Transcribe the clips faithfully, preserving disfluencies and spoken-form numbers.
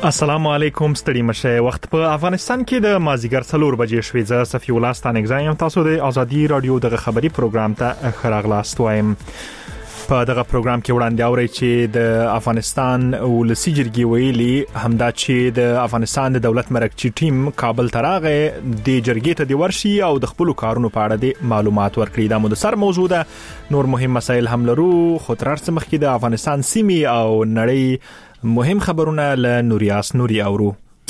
السلام علیکم ستړي مشه وخت په افغانستان کې د مازیګر څلور بجې شوې ز صفی الله ستانګزایم تاسو د ازادي رادیو دغه خبري پروګرام ته خراغلاست وایم په دغه پروګرام کې وړاندې اوري چې د افغانستان ولسی جرګې ویلي همدا چې د افغانستان د دولت مرکزی ټیم کابل ته راغی د جرګې ته د ورشي او د خپل کارونو په اړه د معلومات ورکړي دا مو د سر موضوع ده نور مهم مسایل هم لرو خو تر څو مخکې د افغانستان سیمې او نړۍ مهم خبرونه له نوریاس نوري اورو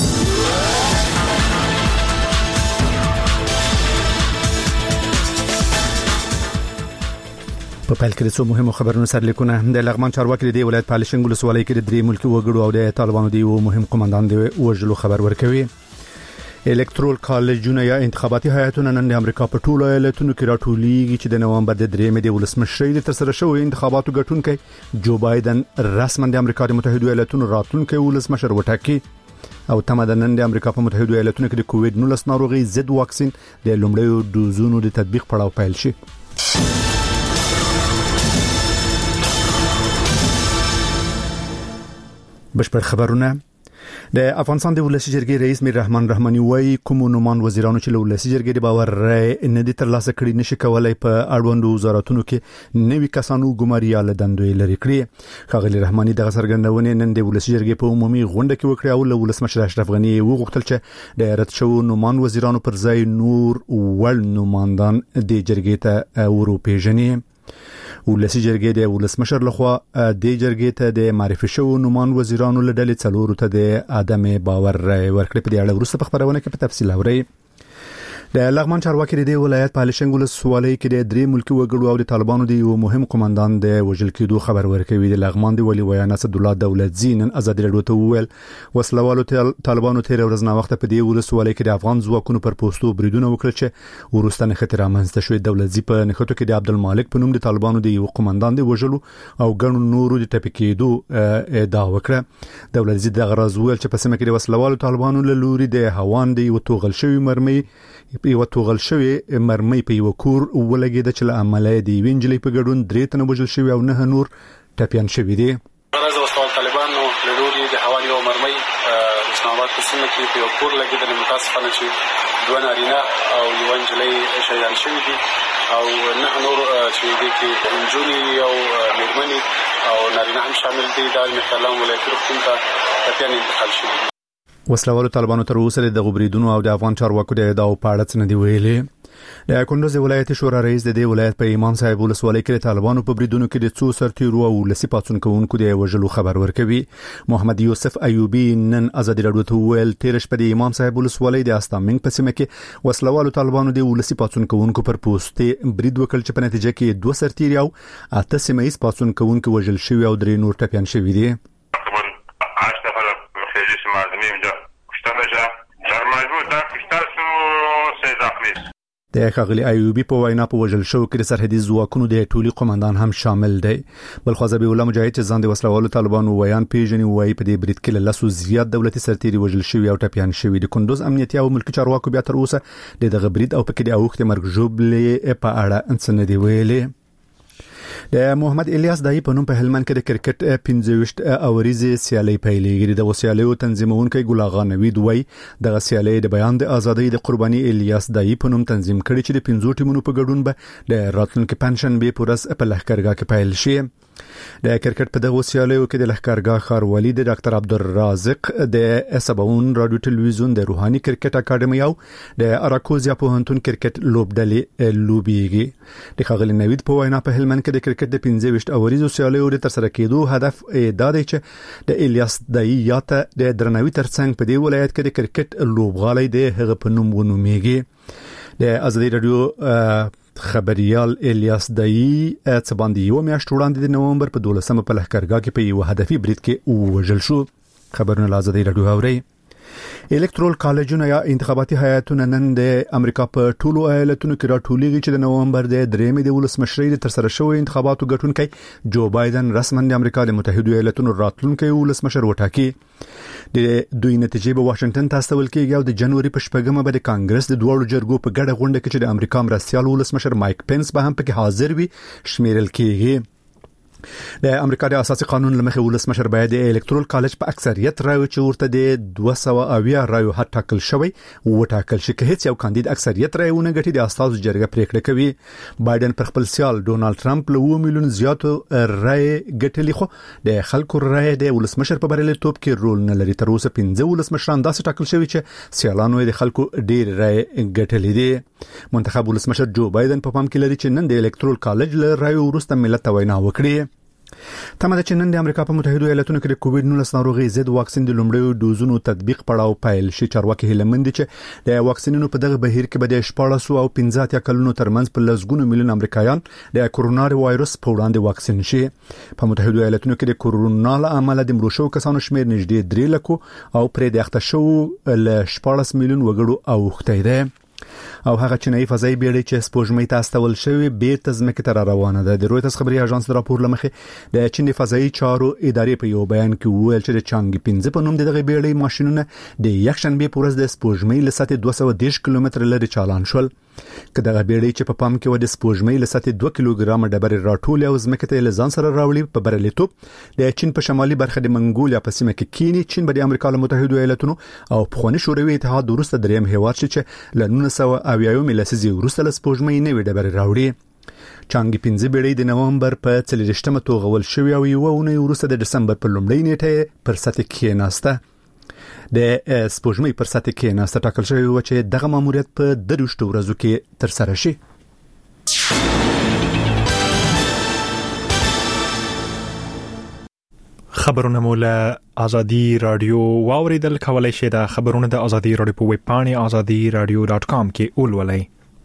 په پیل کې د څو مهمو خبرونو سره لیکونه د لغمان چارواکي د ولایت پالیشنګ ولسوالۍ کې د درې ملکی وګړو او د طالبانو دی او مهم قومندان دی وژلو خبر ورکوي الکترول کالجونه یا انتخاباتي هیئتونه نن د امریکا په ټولو ایالتونو کې راټولېږي چې د نوامبر د درېمې د ولسمشرۍ د ترسره شوې انتخاباتو ګټونکي جو بایدن رسما د امریکا د متحده ایالتونو راتلونکي ولسمشر وټاکي او تمه ده نن د امریکا په متحده ایالتونو کې د کووډ نولس ناروغي ضد واکسین د لومړیو دوزونو د تطبیق پړاو پیل شي بشپړ خبرونه د افغانستان د ولسی جرګې رئیس میر رحمان رحماني وايي کوم نومان وزیرانو چې له ولسی جرګې د باور رای نه دي ترلاسه کړي نشي کولای په اړوندو وزارتونو کې نوي کسانو ګماریا له دندوي لري کړی خغلی رحماني د سرګندونې نن د ولسی جرګې په عمومي غونډه کې وکړه او له ولسمشر اشرف غنی وغوښتل چې د رد شو نومان وزیرانو پر ځای نور ول نوماندان د جرګې ته اروپیژني ولسی جرګې د ولسمشر لخوا د جرګې ته د معرفي شو نومان وزیرانو له ډلې څلورو ته د ادم باور ورکړي په دې اړه ورسته په خبرونه کې په تفصیل اوري د لغمان چارواکي د ولایت پالیشنګ ولسوالۍ کې د درې ملکی وګړو او د طالبانو د یو مهم قومندان د وژل کېدو خبر ورکوي د لغمان د ولی ویان اسد الله دولت زینن ازادي رادیو ته ویل وسلوالو طالبانو تیر ورځ نه وخت په دې ولسوالۍ کې د افغان ځواکونو پر پوسټو بریدونه وکړل چې ورستانه خطر امنځته شوې دولت زی په نخټو کې د عبدالمالک په نوم د طالبانو د یو قومندان د وژلو او ګڼو نورو د ټپکېدو ادعا وکړه دولت زی د غرض ویل چې په سیمه کې د وسلوالو طالبانو له لوري د هوان د یو توغل شوی مرمۍ یو توغل شوی مرمۍ په یو کور ولګید چې له عملیه دی وینجلې په ګډون درې تنه وژل شوی او نه نور ټپيان شوی دي غرض وسوال طالبانو له لوري د حوالی او مرمۍ اسلام آباد په سیمه کې په یو کور لګیدل متاسفانه چې دوه نارینه او یو انجلۍ شهیدان شوي دي او نه نور چې دي کې انجونی او میرمنې او نارینه هم شامل دي د مختلف ولایتونو څخه ټپيان انتقال شوي دي وسلوالو طالبانو تر اوسه د غبريدونو او د افغان چارواکو د ادعاو په اړه څه نه دی ویلي د کندوز ولایت شورا رئیس د دې ولایت په امام صاحب ولسوالۍ کې طالبانو په بریدونو کې د څو سرتیرو او لسی پاتون کوونکو د وژلو خبر ورکوي محمد یوسف ایوبی نن ازادي رادیو ته ویل تیر شپه د امام صاحب ولسوالۍ د استامنګ په سیمه کې وسلوالو طالبانو د لسی پاتون کوونکو پر پوسټ برید وکړ چې په نتیجه کې دوه سرتیري او اته سیمایي پاتون کوونکو وژل شوی او درې نور ټپيان شوی دي د خغلی ایوبی په وینا په وژل شو کې د سرحدي ځواکونو د ټولي قومندان هم شامل دی بل خو ځبی الله مجاهد چې ځان د وسلوالو طالبانو ویان پیژني وای په دې برید کې له لاسو زیات دولتي سرتیري وژل شوی او ټپيان شوی د کندوز امنیتي او ملکی چارواکو بیا تر اوسه د دغه برید او پکې د اوخت مرګ جوړلې په اړه انسان دی ویلي د محمد الیاس دای په نوم په هلمند کې د کرکټ پنځه اوریزه سیالي پیلېږي د وسیالو تنظیمونکو ګلاغا نوید وای د سیالي د بیان د ازادۍ د قرباني الیاس دای په نوم تنظیم کړي چې د پنځو ټیمونو په ګډون به د راتلونکو پنشن به پورس په لښکرګاه کې پیل شي د کرکټ په دغه سیالیو کې د لښکرګاه ښاروالي د ډاکټر عبدالرازق د اسباون رادیو ټلویزیون د روحاني کرکټ اکیډمي او د اراکوزیا پوهنتون کرکټ لوبډلې لوبيږي د خغلی نوید په وینا په هلمند کې د کرکټ د پنځه وشت اوریزو سیالیو د ترسره کېدو هدف دا دی چې د الیاس دای یاته د درنوي ترڅنګ په دې ولایت کې د کرکټ لوبغالي د هغه په نوم ونومېږي د ازادي رادیو خبريال الیاس دای څه باندې یو میاشت وړاندې د نومبر په دولسمه په لښکرګاه کې په یو هدفي برید کې وژل شو خبرونه لازم رادیو اوري الکترول کالجونه یا انتخاباتي هیئتونه نن د امریکا په ټولو ایالتونو کې راټولېږي چې د نومبر د درېمې د ولسمشرۍ د ترسره شوې انتخاباتو ګټونکي جو بایدن رسماً د امریکا د متحده ایالتونو راتلونکي ولسمشر وټاکي د دوی نتیجې په واشنگټن ته استول کېږي او د جنوري په شپږمه به د کانګرس د دوړو جرګو په ګډه غونډه کې چې د امریکا مرستيال ولسمشر مایک پنس به هم پکې حاضر وي شمیرل کېږي د امریکا د اساسي قانون لمخې ولسمشر باید د الکترال کالج په اکثریت رایو چې ورته د دوه سوه اویا رایو حد ټاکل شوی وټاکل شي که هیڅ یو کاندید اکثریت رایونه ګټي د استازو جرګه پریکړه کوي. بایدن پر خپل سیال ډونالد ټرمپ له اووه میلیون زیاتو رای ګټلي خو د خلکو رای د ولسمشر په بریالیتوب کې رول نه لري. تر اوسه پنځه ولسمشران داسې ټاکل شوی چې سیالانو د خلکو ډیر رای ګټلي دي. منتخب ولسمشر جو بایدن په پام کې لري چې نن د الکترال کالج له رایو وروسته ملت ته وینا وکړي. تمه ده چې نن د امریکا په متحده ایالاتونو کې د کووډ نولس ناروغي ضد واکسین د لومړیو دوزونو تطبیق پړاو پیل شي. چارواکي هیله مند چې د واکسینونو په دغه بهیر کې به د شپاړس او پنځه اتیا کلونو ترمنځ په لسګونو میلیون امریکایان د کورونا وایرس په وړاندې واکسین شي. په متحده ایالاتونو کې د کورونا له امله د مړو شوو کسانو شمېر نږدې درې لکو او پرې د اخته شوو ل شپاړس میلیون وګړو اوښتی دی. او هغه چینایي فضایي بیړۍ چې سپوږمۍ ته استول شوې بیرته ځمکې ته روانه ده. د رویترز خبري اژانس د راپور لمخې د چین فضایي چارو ادارې په یو بیان کې وویل چې د چانګ پنځه په نوم دغه بیړۍ ماشینونه د یکشنبه په ورځ د سپوږمۍ له سطحې دوه سوه دېرش کیلومتره لري چالان شول. که دغه بیړۍ چې په پام کې و د سپوږمۍ له سطحې دوه کیلوګرام ډبرې راټولې او ځمکې ته له ځان سره راوړي په بریالیتوب د چین په شمالي برخه د منګولیا په سیمه کې کینی. چین به د امریکا له متحده ایالاتونو او پخوانی شوروي اتحاد وروسته دریم هیواد شي چې له نولس سوه اویا لسیزې وروسته له سپوږمۍ نوې ډبرې راوړي. چانګ پنځه بیړۍ د نومبر په څلوېښتمه توغول شوې او یوه اونۍ وروسته د ډسمبر په لومړۍ نیټه پر سطح کېناسته. د سپوږمۍ پر سطح کېناسته ټاکل شوی و چې دغه ماموریت په درویشتو ورځو کې ترسره شي. خبرونه مولا ازادي رادیو واوریدل کولای شئ. د خبرونه د ازادي رادیو په ویب پاڼه ازادي رادیو ډاټ کام کې ولولئ.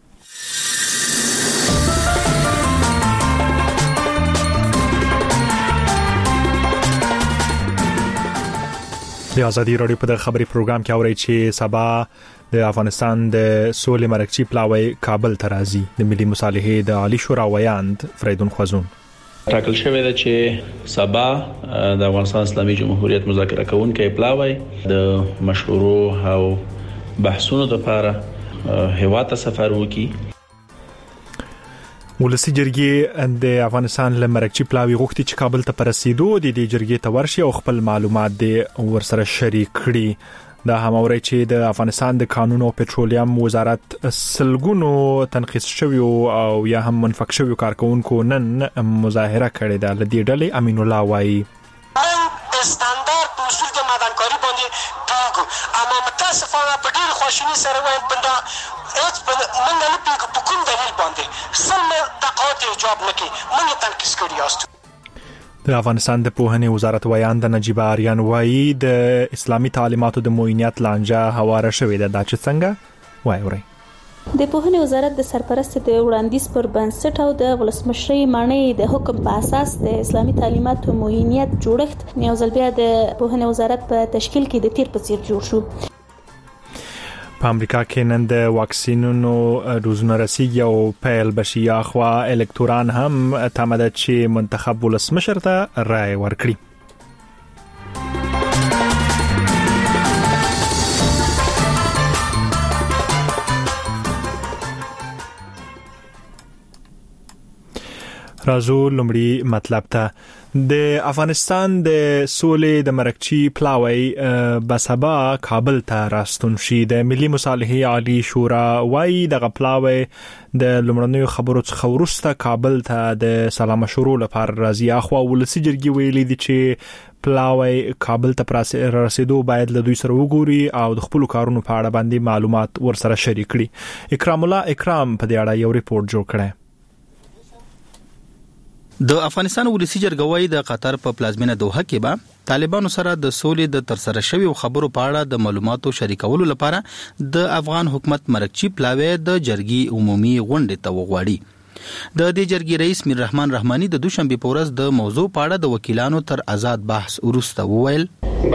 د ازادي رادیو په خبري پروګرام کې اورئ چې سبا د افغانستان د سولې مرکزی پلاوی کابل ته راځي. د ملي مصالحې د عالی شورا ویاند فریدون خوازون ټاکل شوی دی چې سبا د افغانستان اسلامي جمهوریت مذاکره کوونکی پلاوی د مشورو او بحثونو لپاره هیواد ته سفر وکړي. ولسی جرګې د افغانستان له مرکزی پلاوی غوښتي چې کابل ته پرسیدو د دې جرګې ته ورشي او خپل معلومات د ورسره شریک کړي. دا هم اوري چې د افغانستان د قانون او پټرولیم وزارت سلګونو تنقیس شوی او یا هم منفق شوی کارکونکو نن مظاهره کړې ده. لدې ډلې امین الله وایي استاندارد اصول د معدنکاری باندې پیګو اما متاسفانه په ډیر خوشحالي سره وایم بندا هیڅ من نه پیګو په کوم دلیل باندې سم دقات جواب نکي من تنقیس کړی است. د افغانستان د پوهنې وزارت ویاند نجیب آریان وایي د اسلامي تعلیماتو د موینیت لانجه هواره شوې ده. دا چې څنګه وایي اورئ. د پوهنې وزارت د سرپرست د وړاندیز پر بنسټ او د ولسمشرۍ معنی د حکم په اساس د اسلامي تعلیماتو موینیت جوړښت یو ځل بیا د پوهنې وزارت په تشکیل کې د تیر په څیر جوړ شو. په امریکا کې نن د واکسینونو ډوزونه رسیدي او پیل بشي. اخوا الکتوران هم تمه ده چې منتخب ولسمشر ته رائے ورکړي. رازو لمړی مطلب ته د افغانستان د سولې د مرکزی پلاوی بسبا کابل ته راستون شي. د ملي مصالحې عالی شورا وايي د پلاوی د لمړنیو خبرو څخه وروسته کابل ته د سلام مشورو لپاره راځي. اخوا ولسی جرګي ویلي دي چې پلاوی کابل ته رسیدو باید له دوی سره وګوري او د خپل کارونو په اړه باندې معلومات ورسره شریک کړي. اکرام الله اکرام په دې اړه یو ریپورت جوړ کړی. د افغانستان ولسی جرګوي د قطر په پلازمینه دوحه کې به طالبانو سره د سولې د ترسره شوی خبرو په اړه د معلوماتو شریکولو لپاره د افغان حکومت مرکزی پلاوی د جرګي عمومي غونډه ته وغواړي. د دې جرګي رئیس میر رحمان رحماني د دوشنبه په ورځ د موضوع په اړه د وکیلانو تر آزاد بحث وروسته وویل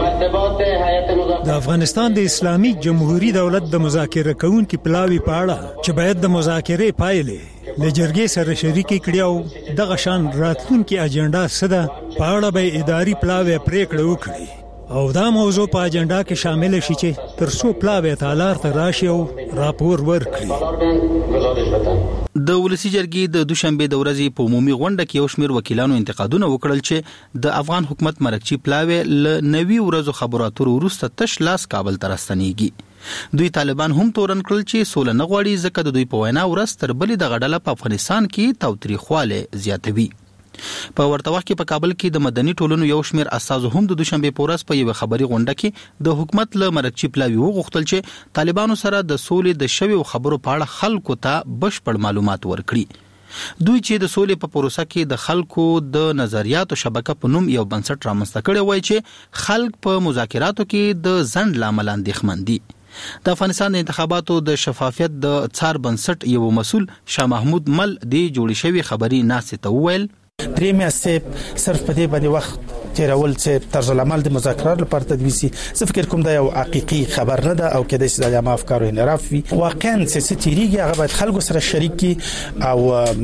د افغانستان د اسلامي جمهوریت دولت د مذاکره کوونکو پلاوی په اړه چې باید د مذاکرې پایلې له جرګې سره شریک کړي او دغه شان راتلونکي اجنډا سده په اړه به اداري پلاوی پریکړه وکړي او دا موضوع په اجنډا کې شامل شي چې تر څو پلاوی تالار ته راشي او راپور ورکړي. د ولسی جرګې د دوشنبه د ورځې په عمومي غونډه کې یو شمېر وکیلانو انتقادونه وکړل چې د افغان حکومت مرکچی پلاوی ل نوي ورځو خبرو اترو وروسته تش لاس کابل ته راستنیږي. دوی طالبان هم تورن کړل چې سوله نه غواړي ځکه د دوی په وینا ورځ تر بلې د غډله په افغانستان کې تاوتریخواله زیاتوي. په ورته وخت کې په کابل کې د مدني ټولنو یو شمېر اساسو هم د دوشنبه په ورځ په یو خبري غونډه کې د حکومت له مرکچی پلاوی وغوښتل چې طالبانو سره د سولې د شوي خبرو په اړه خلکو ته بشپړ معلومات ورکړي. دوی چې د سولې په پروسه کې د خلکو د نظریاتو شبکه په نوم یو بنسټ رامنځته کړی وای چې خلک په مذاکراتو کې د ځنډ لامل اندېښمن دي. د افغانستان د انتخاباتو د شفافیت د څار بنسټ یو مسول شاه محمود مل دی جوړی شوی خبري ناسته وویل درې میاشتې صرف په دې باندې وخت تیرول چې طرز العمل د مذاکرات لپاره تدوین شي. زه فکر کوم دا یو حقيقي خبر نه ده او کېدای شي د عامه افکارو انحراف وي. واقعا چې تیریږي هغه باید خلکو سره شریک کی او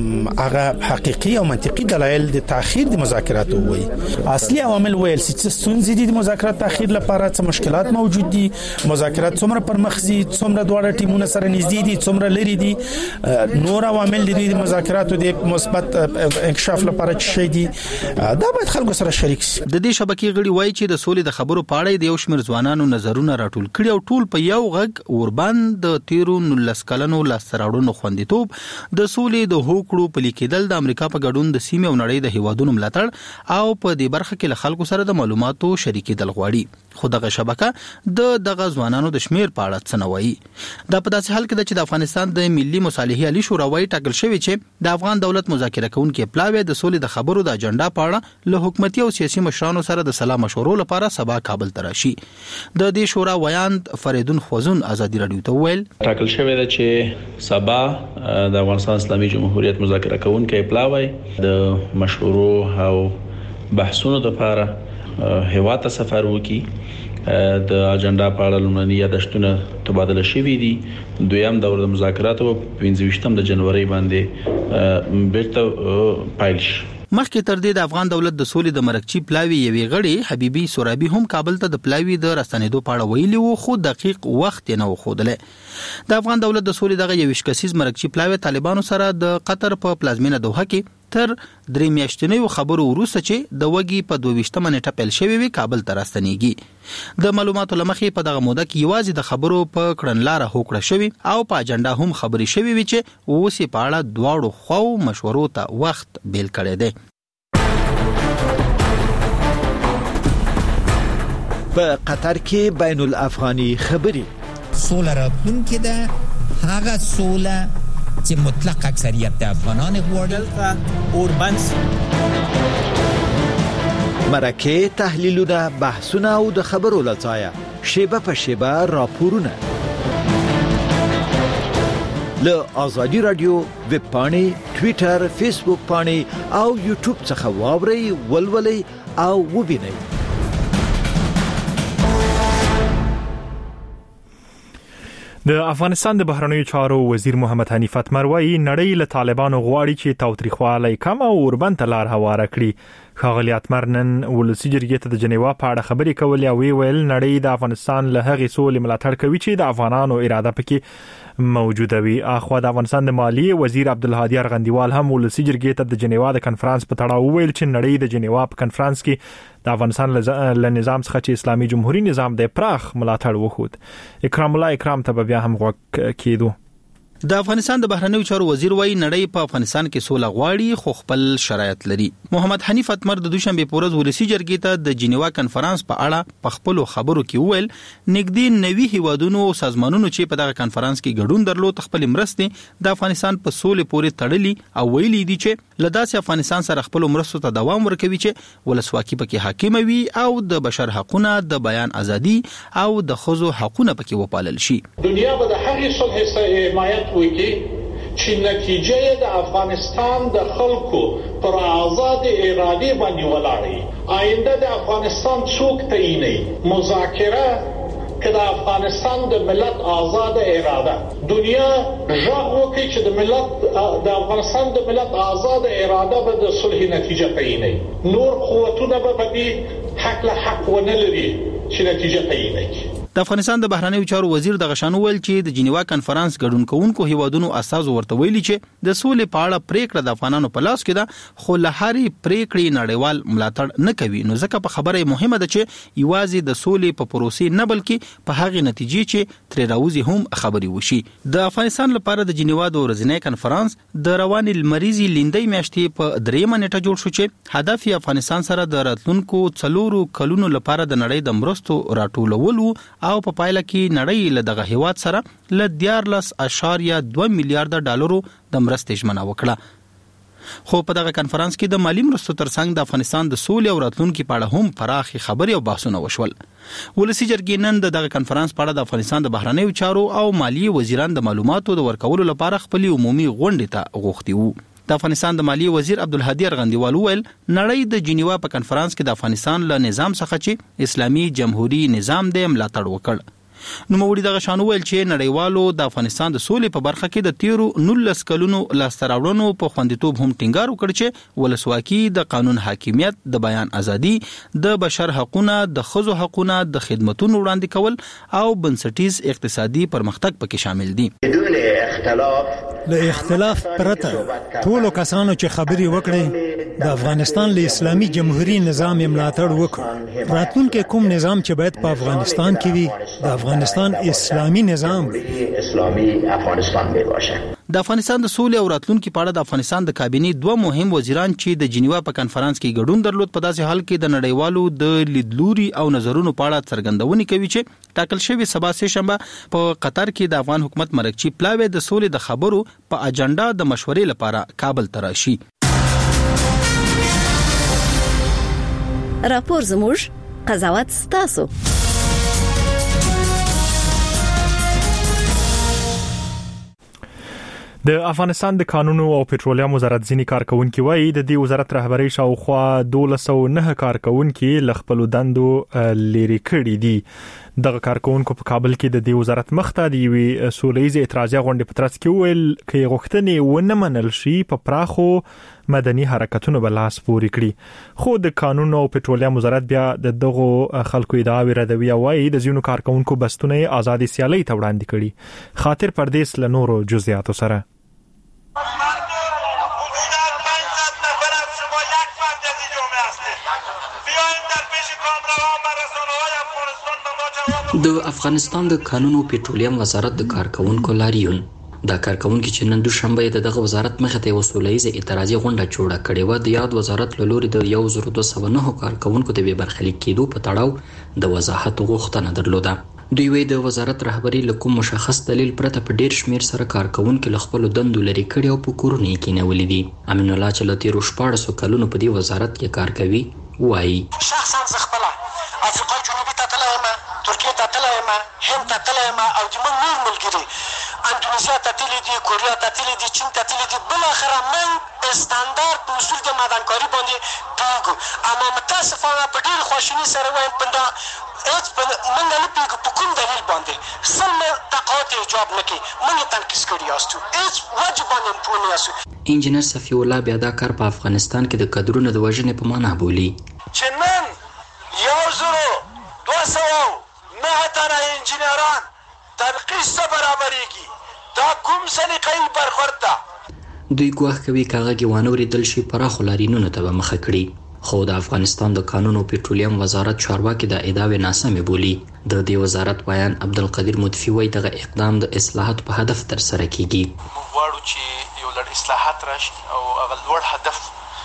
هغه حقيقي او منطقي دلایل د تاخير د مذاکراتو وي. اصلي عوامل ویل چې ستونزې دي د مذاکرات تاخير لپاره څه مشکلات موجود دي، مذاکرات څومره پر مخ دي، څومره دواړه ټیمونه سره نږدې دي، څومره لري دي، نور عوامل دي د مذاکراتو د مثبت انکشاف لپاره شي دي. دا باید خلکو سره شریک شي. د دې شبکې غړي وایي چې د سولې د خبرو په اړه د یو شمېر ځوانانو نظرونه راټول کړي او ټول په یو غږ ورباند د تیرو نولس کلنو لاسراوړنو خوندیتوب د سولې د هوکړو پلي کېدل د امریکا په ګډون د سیمې او نړۍ د هیوادونو ملاتړ او په دې برخه کې له خلکو سره د معلوماتو شریکېدل غواړي. خو دغه شبکه د دغه ځوانانو د شمېر په اړه څه نه وایي. دا په داسې حال کې ده چې د افغانستان د ملي مصالحې عالی شورا وایي ټاکل شوی چې د افغان دولت مذاکره کوونکي پلاوی د سولې د خبرو د اجنډا په اړه له حکومتي او سیاسي مشرانو سره د سلا مشورو لپاره سبا کابل ته راشي. د دې شورا ویاند فریدون خوزون ازادي رادیو ته ویل ټاکل شوی دی چې سبا د افغانستان اسلامي جمهوریت مذاکره کوونکی پلاوی د مشورو او بحثونو لپاره هوا ته سفر وکړي. د اجنډا په اړه لومړني یادښتونه تبادله شوي دي. دویم دور د مذاکراتو په پنځه ویشتم د جنوري باندې بیرته پایل شي. مخکې تر دې د افغان دولت د سولې د مرکچی پلاوی یوې غړي حبیبي سورابي هم کابل ته د پلاوی د راستنېدو په اړه ویلي وو خو دقیق وخت نه وښودل. د افغان دولت د سولې دغه یو شکسیز مرکچی پلاوی طالبانو سره د قطر په پلازمینه دوحه کې تر درې میاشتنیو خبرو وروسته چې د وګي په دوه ویشتمه نیټه پیل شوی وي کابل ته راستنیږي. د معلوماتو لمخې په دغه موده کې یوازې د خبرو په کړنلاره هوکړه شوی او په اجنډا هم خبري شوی وي چې اوس په اړه دواړو خو مشورو ته وخت بیل کړی دی. په قطر کې بین الافغاني خبري سوله راتلونکې ده، هغه سوله چې مطلق اکثریت د افغانان غواړي. اوربنس مرکه تحلیلونه بحثونه او د خبرو لځایه شیبه په شیبه راپورونه له آزادي رادیو ویب پاڼې، ټوئیټر، فیسبوک پاڼې او یوټیوب څخه واورئ، ولولئ او وبینئ. د افغانستان د بهرنیو چارو وزیر محمد حنیف اتمر وايي نړۍ له طالبانو غواړي چې تاوتریخوالی کم او اوربند ته لار هواره کړي. ښاغلي اتمر نن ولسی جرګې ته د جنیوا په اړه خبرې کولې او ویل نړۍ د افغانستان له هغې سولې ملاتړ کوي چې د افغانانو اراده پکې موجوده وي. اخوا د افغانستان د مالیې وزیر عبدالهادي ارغندیوال هم ولسی جرګې ته د جنیوا د کنفرانس په تړاو ویل چې نړۍ د جنیوا په کنفرانس کې د افغانستان له نظام څخه چې اسلامي جمهوریت نظام د پراخ ملاتړ وخود. اکرام الله اکرام ته بیا هم غوږ کېدو. د افغانستان د بهرنیو چارو وزیر وايي نړۍ په افغانستان کې سوله غواړي خو خپل شرایط لري. محمد حنیف اتمر د دوشنبه په ورځ ولسی جرګې ته د جنیوا کنفرانس په اړه په خپل خبرو کې وویل نږدې نوي هیوادونو او سازمانونو چې په دغه کنفرانس کې ګډون درلود خپل مرستې د افغانستان په سولې پورې تړلي او ویلي دي چې لداسې افغانستان سره خپل مرستو ته دوام ورکوي چې ولسواکي پکې حاکم وي او د بشر حقوقونه، د بیان ازادي او د ښځو حقوقونه پکې وپالل شي. دنیا به د هغې صلح حمایت وکړي چې نتیجه د افغانستان د خلکو پر آزاد ارادې باندې ولاړه. آینده د افغانستان څوک تعیینوي؟ مذاکره که د افغانستان د ملت آزاد اراده دنیا ژغ وکړي چې د ملت د افغانستان د ملت آزاد اراده به د صلح نتیجه تعیینوي. نور قوتونه به په دې حق له حق ونه لري چې نتیجه تعیین کړي. د افغانستان د بهرنیو چارو وزیر د غشانو ویل چې د جنیوا کانفرنس ګډون کوونکو هیوادونو اساس ورته ویلي چې د سولې په اړه پریکړه د افغانانو په لاس کې ده، خو له هرې پریکړې نړیوال ملاتړ نه کوي. نو ځکه په خبره مهمه ده چې یوازې د سولې په پروسې نه بلکې په هغه نتیجې چې تر راوځي هم خبري وشي. د افغانستان لپاره د جنیوا د ورځنی کانفرنس د روان المریزي لیندۍ میاشتې په دریمه نیټه جوړ شو چې هدف یې افغانستان سره د راتلونکو څلورو کلونو لپاره د نړۍ د مرستو راټولول او په پایله کې نړۍ له دغه هیواد سره ل دیارلس اشاریه دوه میلیارډ ډالرو د مرستې ژمنه وکړه. خو په دغه کانفرنس کې د مالی مرستو ترڅنګ د افغانستان د سولې او راتلونکو په اړه هم پراخي خبرې او بحثونه وشول. ولسی جرګې نن د دغه کانفرنس په اړه د افغانستان د بهرنیو چارو او مالی وزیران د معلوماتو د ورکولو لپاره خپل عمومي غونډې ته غوښتي وو. د افغانستان د مالی وزیر عبدالهادي ارغندیوال ویل نړۍ د جنیوا په کانفرنس کې د افغانستان له نظام څخه چې اسلامي جمهوریت نظام د ملاتړ وکړ. نو موږ دغه شانو ویل چې نړیوالو د افغانستان د سولې په برخه کې د تیرو نولس کلونو لاستراوړنو په خوندیتوب هم ټینګار وکړ چې ولسواکي، د قانون حاکمیت، د بیان ازادي، د بشر حقوقونه، د ښځو حقوقونه، د خدماتو وړاندې کول او بنسټیز اقتصادي پرمختګ پکې شامل دي. له اختلاف پرته ټول کسانو چې خبري وکړي د افغانستان له اسلامي جمهوریت نظام ملاتړ وکړ. راتلونکي کوم نظام چې باید په افغانستان کې وي د افغانستان اسلامي نظام اسلامي افغانستان به باشه. د افغانستان د سولې او راتلونکو په اړه د افغانستان د کابینې دوه مهم وزیران چې د جنیوا په کانفرنس کې ګډون درلود په داسې حال کې د نړیوالو د لیدلوري او نظرونو په اړه څرګندونې کوي چې ټاکل شوی سبا سه شنبه په قطر کې د افغان حکومت مرکچی پلاوی د سولې د خبرو په اجنډا د مشورې لپاره کابل ته راشي. راپور زموږ قضاوت ستاسو. د افغانستان د قانونو او پټرولیم وزارت ځینی کارکونکو وایي د دې وزارت رهبری شاوخوا دولس سوه و نه کارکونکو ل خپل دندو لری کړی دي. دغه کارکونکو په کابل کې د دې وزارت مخته دی وی سولېزه اعتراضي غونډه په ترڅ کې ویل کې غوښتنې ونه منل شي په پراخو مدني حرکتونو بلاس پوري کړی. خو د قانون او پټرولیم وزارت بیا د دغه خلکو ادعاوی ردوي او وايي د ځینو کارکونکو بستونه آزادي سیالي ته وړاندې کړي. خاطر پردیس له نورو جزئیاتو سره د افغانستان د قانون او پټرولیم وزارت د کارکونکو لاریون دا کارکونکو چې نن دوشنبه د دغه وزارت مخه ته وسولېزه اعتراضي غونډه جوړه کړې و. د یاد وزارت له لوري د یو زر دوه سوه و نه کارکونکو د برخلیک کېدو په تړاو د وضاحت غوښتنه درلوده. دوی وی د وزارت رهبری له کوم مشخص دلیل پرته په ډیر شمیر سره کارکونکو له خپل دندو لري کړي او په کورونو کې نیولې دي. امین الله چې له تیرو شپاړسو کلونو په دې وزارت کې کار کوي وایي شخصا زه خپل افریقا جنوبي ته تلم، ترکیه ته تلم، هند ته تلم او د موږ نور ملګري اندونیزیا ته تللي دي، کوریا ته تللي دي، چین ته تللي دي. بالاخره موږ استاندارد په اصول د مدنکاري باندې پوهېږو. اما متاسفانه په ډېرې خواشیني سره وایم پندا هېڅ موږ نه پوهېږو په کوم دلیل باندې سل تقاعد ایجاب نه کوي. موږ یې تنقیص کړي یاستو، هېڅ وجه باندې پوه نه یاستو. انجینر صفی الله بیا دا کار په افغانستان کې د کډرونو د وژنې په معنا بولي چې نن یو زرو دوه سوه نه تنه انجینران تنقیص ته برابرېږي. دا کوم سلیقه‌یي برخورد ده؟ دوی ګواښ کوي که هغه کې ونه اورېدل شي پراخو لاریونونو ته به مخه کړي. خو د افغانستان د قانون او پټرولیم وزارت چارواکي د ادعاوې ناسمې بولي. د دې وزارت بیان عبدالقدیر مدفي وایي دغه اقدام د اصلاحاتو په هدف ترسره کیږي. موږ غواړو چې یو لړ اصلاحات راشي او هغه لوړ هدف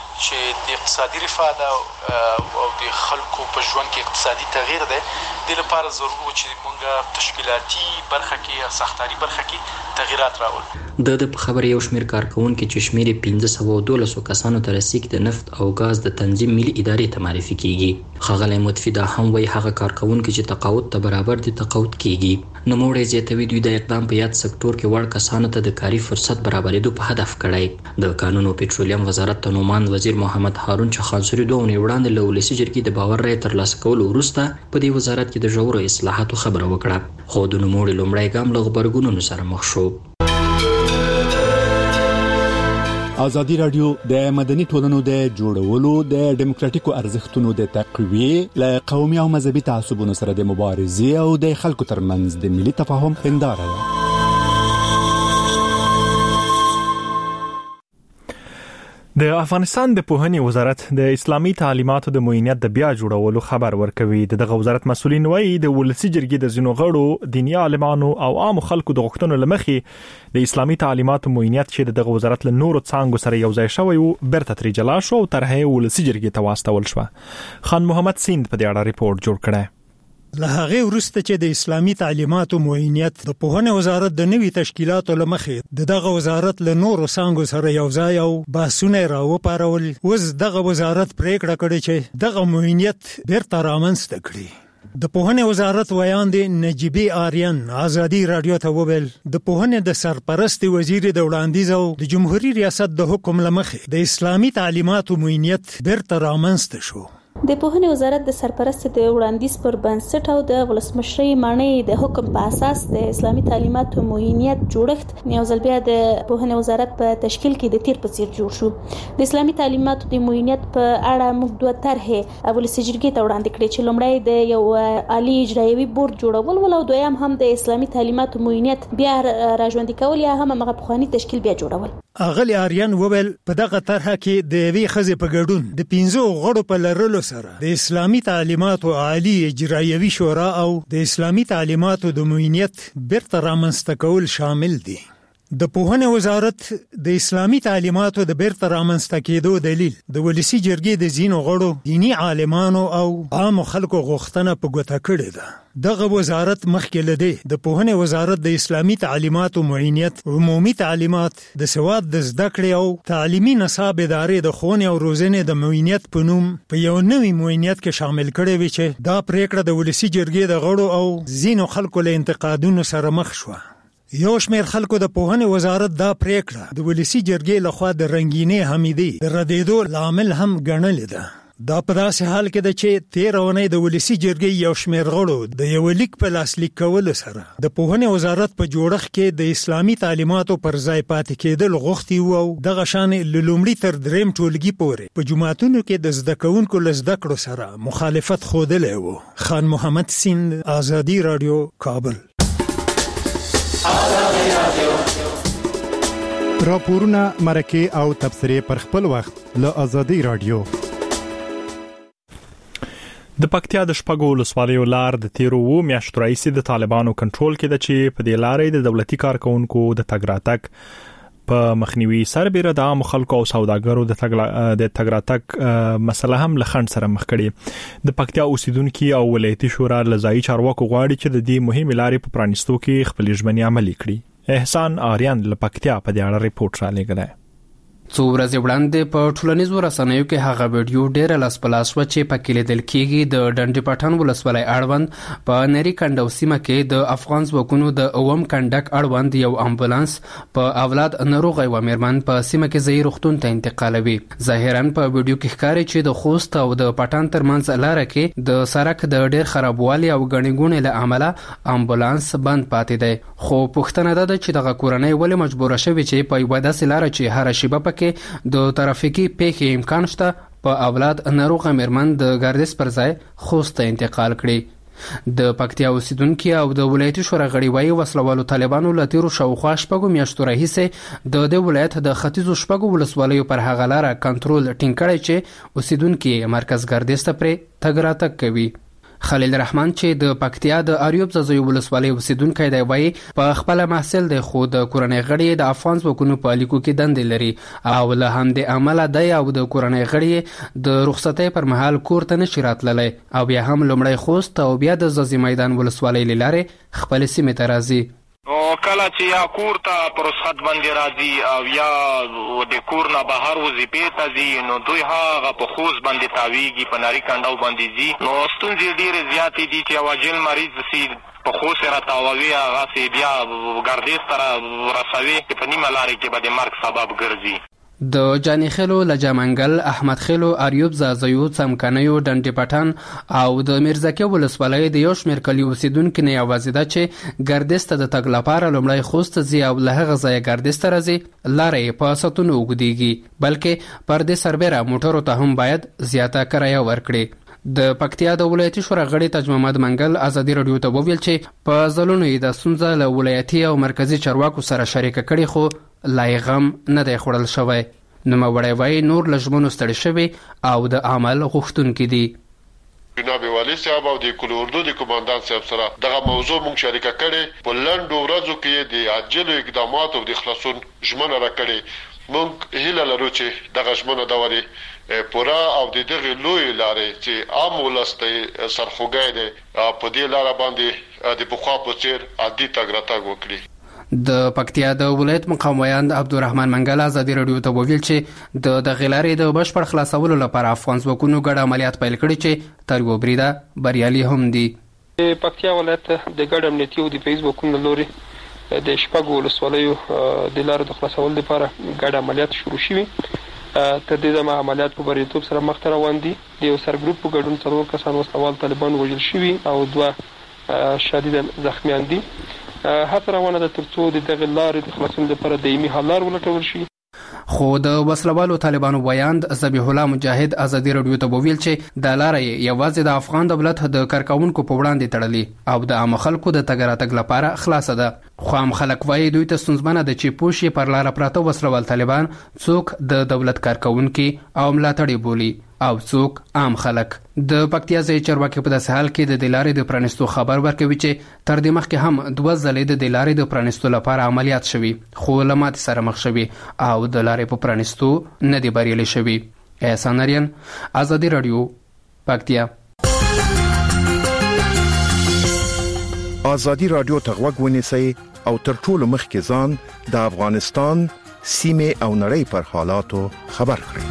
چې د اقتصادي رفاه ده او د خلکو په ژوند کې اقتصادي تغییر ده، د لپاره ضروري چې موږ تشکیلاتي برخه کې ساختاري برخه کې تغیرات راوړو. د د په خبره یو شمیر کارکونکو چې شمیر پنځه سوه و دولس کسانو ته رسیدي د نفت او غاز د تنظیم ملي ادارې ته معرفي کیږي. ښاغلی مدفي دا هم وایي هغه کارکونکو چې تقاعد ته برابر دي تقاعد کیږي. نوموړی زیاتوي دوی د اقدام په یاد سکتور کې وړ کسانو ته د کاري فرصت برابرېدو په هدف کړی. د قانون او پټرولیم وزارت ته نومان وزیر محمد هارون چخانسوري دوه اونۍ وړاندې له ولسي جرګې د باور رایې ترلاسه کولو وروسته په دې وزارت کې د ژورو اصلاحاتو خبره وکړه. خو د نوموړي لومړی ګام له غبرګونونو سره مخ شو. ازادي رادیو د مدني ټولنو د جوړولو د ډیموکراتیکو ارزښتونو د تقویه ل قومي او مذهبي تعصبونو سره د مبارزې او د خلکو ترمنځ د ملي تفاهم هنداره ده. د افغانستان د پوهنې وزارت د اسلامي تعلیماتو د معینیت د بیا جوړولو خبر ورکوي. دغه وزارت مسؤلین وایي د ولسی جرګې د زینو غړو دینی عالمانو او عام خلکو د غوښتنو لمخې د اسلامي تعلیماتو معینیت چې دغه وزارت له نورو څانګو سره یوځای شوی وو برته تر جلا شو او طرحه ولسی جرګې ته واستول شو. خان محمد سیند په دې اړه ریپورت جوړ کړی. له هغه وروسته چې د اسلامي تعلیماتو معینیت د پوهنې وزارت د نوي تشکیلاتو لمخې دغه وزارت له نورو څانګو سره یوځای او بحثونه راوپارول، اوس دغه وزارت پریکړه کړې چې دغه معینیت بیرته رامنځته کړي. د پوهنې وزارت ویان دی نجیبی آریان ازادي رادیو ته وویل د پوهنې د سرپرست وزیر د وړاندیز او د جمهوریت ریاست د حکم لمخې د اسلامي تعلیماتو معینیت بیرته رامنځته شو. د پوهنې وزارت د سرپرست د وړاندیز پر بنسټ او د ولسمشرۍ معنی د حکم په اساس د اسلامي تعلیماتو معینیت جوړښت یو ځل بیا د پوهنې وزارت په تشکیل کې د تیر په څیر جوړ شو. د اسلامي تعلیماتو د معینیت په اړه موږ دوه طرحې ولسی جرګې ته وړاندې کړې چې لومړی د یو عالی اجرایوي بورډ جوړول ول او دویم هم د اسلامي تعلیماتو معینیت بیا راژوندي کول یا هم هغه پخوانی تشکیل بیا جوړول. اغلی آریان وویل په دغه طرحه کې د وی خزې په ګډون د پنځو غړو په لرلو سره د اسلامي تعلیماتو عالی اجرایوي شورا او د اسلامي تعلیماتو د معینیت بیرته رامنځته کول شامل دي. د پوهنې وزارت د اسلامي تعلیماتو د بیرته رامنځته کېدو دلیل د ولسی جرګې د زینو غړو دینی عالمانو او عام خلکو غوښتنه په ګوته کړې ده. دغه وزارت مخکې لدی د پوهنې وزارت د اسلامي تعلیماتو معینیت، عمومي تعلیمات، د سواد د زده کړې او تعلیمي نصاب ادارې د ښوونې او روزنې د معینیت په نوم په یو نوي معینیت کې شامل کړي وي چې دا پریکړه د ولسی جرګې د غړو او زینو خلکو له انتقادونو سره مخ شوه. یو شمېر خلکو د پوهنې وزارت دا پریکړه د ولسی جرګې لخوا د رنګینې حمیدي د ردېدو لامل هم ګڼلې ده. دا په داسې حال کې ده چې تیر اونۍ د ولسی جرګې یو شمېر غړو د یو لیک په لاسلیک کولو سره د پوهنې وزارت په جوړښت کې د اسلامي تعلیماتو پر ځای پاتې کېدل غوښتي وو او دغه شان له لومړي تر دریم ټولګي پورې په جوماتونو کې د زده کوونکو له زده کړو سره مخالفت ښودلی وو. خان محمد سیند، ازادي رادیو، کابل. راپورونه، مرکې او تبصرې پر خپل وخت له ازادي رادیو. د پکتیا د شپږو ولسوالیو لار د تیرو و میاشتو راهیسې د طالبانو کنټرول کې ده چې په دې لارې د دولتي کارکونکو د تګ راتګ په مخنیوي سربېره د عام خلکو او سوداګرو د تګ د تګ راتګ مسله هم له خنډ سره مخ کړي. د پکتیا اوسیدونکو او ولایتي شورا له ځایي چارواکو غواړي چې د دې مهمې لارې په پرانیستو کې خپل ژمنې عملي کړي. احسان آریان له پکتیا په دې اړه ریپورت را لېږلی. څو ورځې وړاندې په ټولنیزو رسنیو کې هغه ویډیو ډېره لاس په لاس وه چې پکې لیدل کېږي د ډنډې پټان ولسوالۍ اړوند په نری کنډو سیمه کې د افغان ځواکونو د اووم کنډک اړوند یو امبولانس په اولاد ناروغه یوه میرمن په سیمه کې ځایي روغتون ته انتقالوي. ظاهرا په ویډیو کې ښکاري چې د خوست او د پټان ترمنځ لاره کې د سړک د ډېر خرابوالي او ګڼې ګوڼې له امله امبولانس بند پاتې دی. خو پوښتنه دا ده چې دغه کورنۍ ولې مجبوره شوې چې په یوه داسې لاره چې هره شیبه پکې د ترافیکي پیښې امکان شته په اولاد ناروغه میرمن د ګردش پر ځای خوست ته انتقال کړي. د پکتیا اوسیدونکو او د ولایتي شورا غړي وايي وسلوالو طالبانو له تیرو شاوخوا شپږو میاشتو راهیسې د دې ولایت د ختیځو شپږو ولسوالیو پر هغه لاره کنټرول ټینګ کړی چې اوسیدونکو مرکز ګردش ته پرې تګ راتګ کوي. خلیل رحمان چې د پکتیا د اریوب زوی ولسوالۍ اوسیدونکی دی وایي په خپل محصل دی خو د کورنۍ غړي د افغان ځواکونو په الیکو کې دندې لري او له همدې امله دی او د کورنۍ غړي د رخصتۍ پر مهال کور ته نشي راتللی او بیا هم لومړی خوست او بیا د ځاځي میدان ولسوالۍ له لارې خپلې سیمې ته راځي. او کله چې یا کور ته پر رخصت باندې راځي او یا د کور نه بهر وظیفې ته ځي نو دوی هغه په خوست باندې تاویږي، په ناري کنډو باندې ځي. نو ستونزې ډېرې زیاتې دي چې یو عاجل مریض سي په خوست راتاووي هغه سي بیا ګردیز ته رسوي چې په نیمه لارې کې به د مرګ سبب ګرځي. د جانی خلو لجامنګل، احمد خلو، اریوب زازیو، څمکنیو، ډنډی پټان او د میرزکه ولسوالۍ د یو شمېر کلیو اوسیدونکو نه یوازې ده چې ګردسته د تګ لپاره لومړی خوست ځي او له هغه ځایه ګردسته راځي، لاره یې په ساعتونو اوږدیږي، بلکې پر دې سربیره موټرو ته هم باید زیاته کرایه ورکړي. د پکتیا د ولایتي شورا غړي تاج محمد منګل ازادي رادیو ته وویل چې په ځلونو یې د ستونزه له ولایتي او مرکزی چارواکو سره شریکه کړي، خو لا یې غم نه دی خوړل شوی. نوموړی وایي نور له ژمنو ستړي شوي او د عمل غوښتونکي دي. جناب والی صاحب او د کل اردو د کمانډان صاحب سره دغه موضوع مونږ شریکه کړي، په لنډو ورځو کې د عاجل اقداماتو د خلاصون ژمنه راکړي. مونږ هیله لرو چې دغه ژمنه دوري پورا او د دغه لوی لارې چې عام ولسته سرخوږی دی په دې لار باندې د بخوا په څیر عادي تګ راتګ وکړي. د پکتیا د ولایت مقام ویاند عبدالرحمن منګل ازادي رادیو ته وویل چې د دغه لارې د بشپړ خلاصولو لپاره افغان ځواکونو ګډ عملیات پیل کړي چې تر یو بریده بریالي هم دي. پکتیا ولایت د ګډ امنیتي او د فیسبوکونو لوري د شپږ ولسوالیو د لارې د خلاصولو لپاره ګډ عملیات شروع شوي. تر دې دمه عملیات په بریالیتوب سره مخ ته روان دي. د یو سرګروپ په ګډون څلور کسان وسلوال طالبان وژل شوي او دوه شدیدا زخمیان دي. هڅه روانه ده ترڅو د دغه لارې د خلاصون لپاره دایمي حل لار ولټول شي. خو د وسلوالو طالبانو ویاند ذبیح الله مجاهد ازادي رادیو ته وویل چې د لارې یوازې د افغان دولت د کارکونکو په وړاندې تړلې او د عام خلکو د تګ راتګ لپاره خلاصه ده. خو عام خلک وایي دوی ته ستونزمنه ده چې پوښي پر لار پراته وسلوال طالبان څوک د دولت کارکونکي او ملاتړي بولي او څوک عام خلک. د پکتیا ځای چارواکي په داسې حال کې د دې لارې د پرانیستو خبر ورکوي چې تر دې مخکې هم دوه ځلې د دې لارې د پرانیستو لپاره عملیات شوي خو له ماتې سره مخ شوي او د لارې په پرانیستو نه دی بریالي شوي. احسان اریان، ازادي رادیو، پکتیا. ازادي رادیو ته غوږ ونیسئ او تر ټولو مخکې ځان د افغانستان سیمې او نړۍ پر حالاتو خبر کړئ.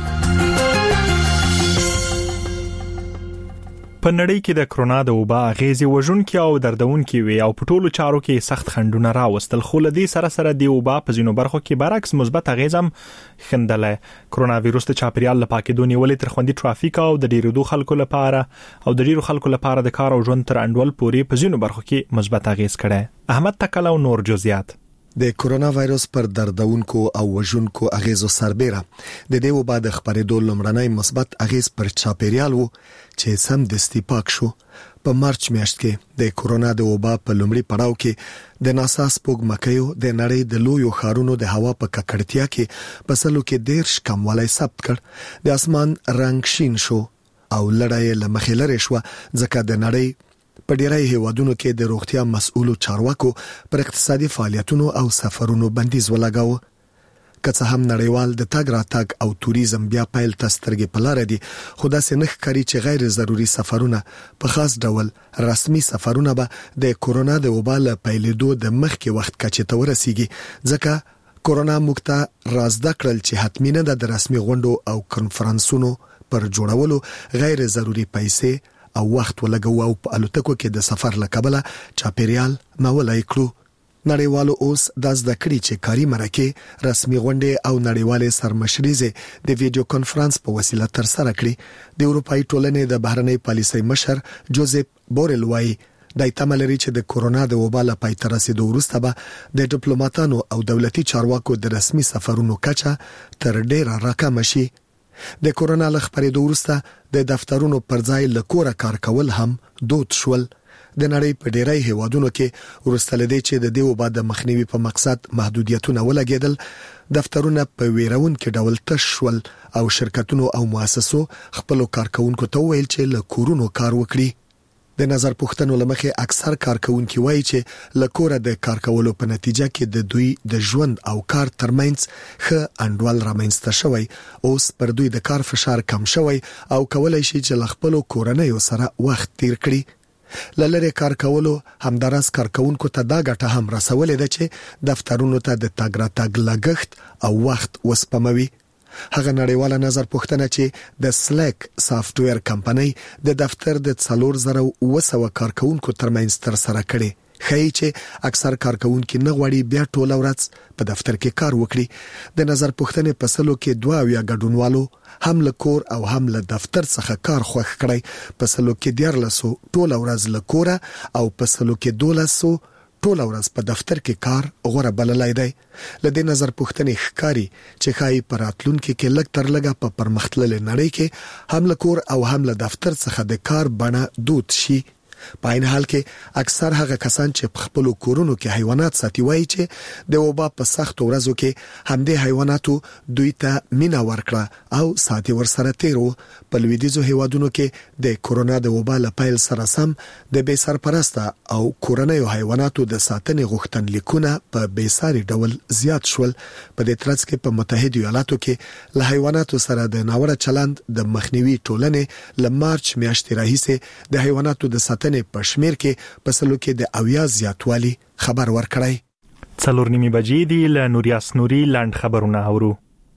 په نړۍ کې د کرونا د وبا غیزي وژونکي او دردونکي وي او په ټولو چارو کې سخت خنډونه راوستل، خو له دې سره سره د وبا په ځینو برخو کې برعکس مثبت اغیزم خندلای. کرونا وایروس د چاپیریال لپاره کې دونی ولې تر خوندي ټرافیک او د ډیرو خلکو لپاره او د ډیرو خلکو لپاره د کار او ژوند تر انډول پوري په ځینو برخو کې مثبت اغیز کړي. احمد تکل او نور جزئیات. د کرونا وایروس پر دردونکو او وژونکو اغیزو سربېره د دې وبا د خپرېدو لومړنی مثبت اغیز پر چاپیریال وو چې سم دستي پاک شو. په مارچ میاشت کې د کرونا د وبا په لومړي پړاو کې د ناسا سپوږمکیو د نړۍ د لویو ښارونو د هوا په ککړتیا کې په سلو کې ډېر کموالی ثبت کړ. د اسمان رنگ شین شو او لړۍ له مخې لرې شوه ځکه د نړۍ په ډیری هیوادونو کې د روغتیا مسؤلو چارواکو پر اقتصادي فعالیتونو او سفرونو بندیز ولګاوه. که څه هم نړیوال د تګ راتګ او توریزم بیا پیل ته سترګې په لاره دي، خو داسې نه ښکاري چې غیر ضروري سفرونه په خاص ډول رسمي سفرونه به د کرونا د وبا له پیلېدو د مخکې وخت کچې ته ورسیږي، ځکه کرونا موږ ته رازده کړل چې حتمي نه ده د رسمي غونډو او کنفرانسونو پر جوړولو غیر ضروري پیسې او وخت ولګو او په الوتکو کې د سفر لکبله چاپیریال مولای کړو. نړیوالو اوس د زده کړې چې کاري مرکه رسمي غونډې او نړیوالې سرمشريزه د ویډیو کانفرنس په وسیله تر سره کړي. د اروپאי ټولنې د بهرنۍ پالیسۍ مشر جوزيف بورل وايي د تملري چې د کرونا د وبا له پای ته رسیدو وروسته به د ډیپلوماټانو او دولتي چارواکو د رسمي سفرونو کچه تر ډیره راکم شي. د کرونا له خبرېدو وروسته د دفترونو پر ځای له کوره کار کول هم دود شول. د نړۍ په ډیری هیوادونو کې وروسته لدی چې د دې وبا د مخنیوي په مقصد محدودیتونه ولګیدل، دفترونه په ویرونکو ډول تش شول او شرکتونو او مؤسسو خپل کارکونکو ته ویل چې له کورونو کار وکړي. د نظر پوښتنو لمخې اکثر کارکونکو وایي چې له کوره د کار کولو په نتیجه کې د دوی د ژوند او کار ترمنځ ښه انډول رامنځته شوی، اوس پر دوی د کار فشار کم شوی او کولای شي چې له خپل کورنۍ سره وخت تیر کړي. للری کار کولو همدارس کارکونکو ته دا ګټه هم رسولې ده چې دفترونو ته د تګ راتګ لګښت او وخت وسپموي. هغه نړیواله نظر پوښتنه چې د سلیک سافټویر کمپنۍ د دفتر د څلور زره وسوه کارکونکو ترمنځ تر سره کړي خای چې اکثر کارکونکو نه غواړي بیا ټول ورځ په دفتر کې کار وکړي. د نظر پوښتنې په سلو کې دوه یا ګډونوالو هم له کور او هم له دفتر څخه کار خوښ کړی. په سلو کې دیارلسو ټول ورځ له کور او په سلو کې دولسو ټول ورځ په دفتر کې کار غوړه بللای دی. لدې نظر پوښتنې ښکاری چې خای پراتلونکو کې لګ تر لګه په پرمختللې نړۍ کې هم له کور او هم له دفتر څخه د کار بڼه دود شي. په عین حال کې اکثر هغه کسان چې په خپل کورونو کې حیوانات ساتي وایي چې د وبا په سخت ورځو کې هم د حیواناتو دوی ته مینا ورکړه او ساتي ورسره تیرو. په لویدیزو هیوادونو کې د کورونا د وبا له پیل سره سم د بې سرپرسته او کورنیو حیواناتو د ساتنې غوښتنلیکونه په بې ساري ډول زیات شول. په دې ترڅ کې په متحده ایالاتو کې له حیواناتو سره د ناوړه چلند د مخنیوي ټولنې ل مارچ میاشتې راهیسه د حیواناتو د ساتنې په شمیر کې په سلو کې د اویا زیاتوالی خبر ورکړی. څلور نیمه بجې دی له نوریاس نوري لاند خبرونه اورو.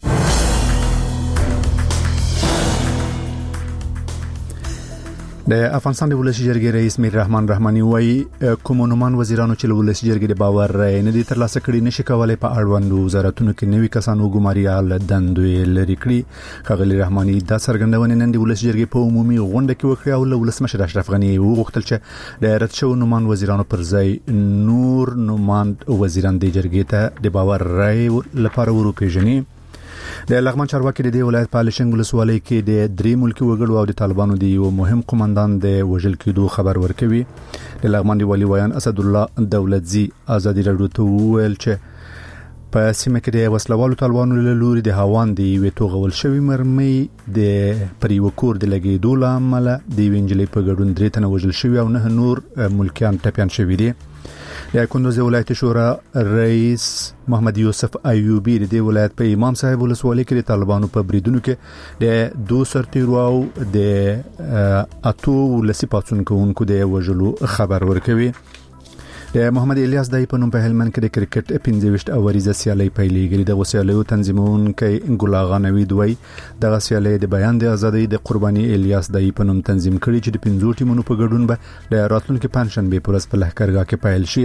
د افغانستان د ولسی جرګې رئیس میر رحمان رحماني وایي کومونمان وزیرانو چې ولسی جرګې د باور رای نه دي ترلاسه کړي نشي کولای په اړوند وزارتونو کې نوي کسانو ګماريال دندوی لري کړي. خغلی رحماني دا څرګندونه نن د ولسی جرګې په عمومي غونډه کې وکړه او له ولسمشر اشرف غنی وغوښتل چې د رد شو نومان وزیرانو پر ځای نور نومان وزیران د جرګې ته د باور رای لپاره وروپیژني. د لغمان چارواکي د ولایت په لشنګ ولسوالۍ کې د درې ملکی وګړو او د طالبانو د یو مهم قوماندان د وژل کېدو خبر ورکوي. د لغمان دی ولی ویان اسد الله دولتزی ازادي راډیو ته ویل چې په سیمه کې د وسلوالو طالبانو له لوري د هاوان دی وی توغول شوی مرمۍ د پریو کور د لګیدو لامل د وینجلې په ګډون درې تنه وژل شوی او نه نور ملکیان ټپيان شوی دي. د کندوز ولایت شورا رئیس محمد یوسف ایوبی د ولایت په امام صاحب ولسوالۍ کې د طالبانو په بریدونو کې د دو سرتیرو او د اتو لسی پاتونکو د وژلو خبر ورکوي. د محمد الیاس دای په نوم په هلمند کې د کرکټ پنځه ویشت اوریزه سیالي پیلېږي. د غوسیالیو تنظیمونکو ګلاغانوي دوی د غسیالي د بیان د ازادۍ د قرباني الیاس دای په نوم تنظیم کړي چې د پنځو ټیمونو په ګډون به د راتلونکو پنځشنبه په ورځ په لهکرګاه کې پیل شي.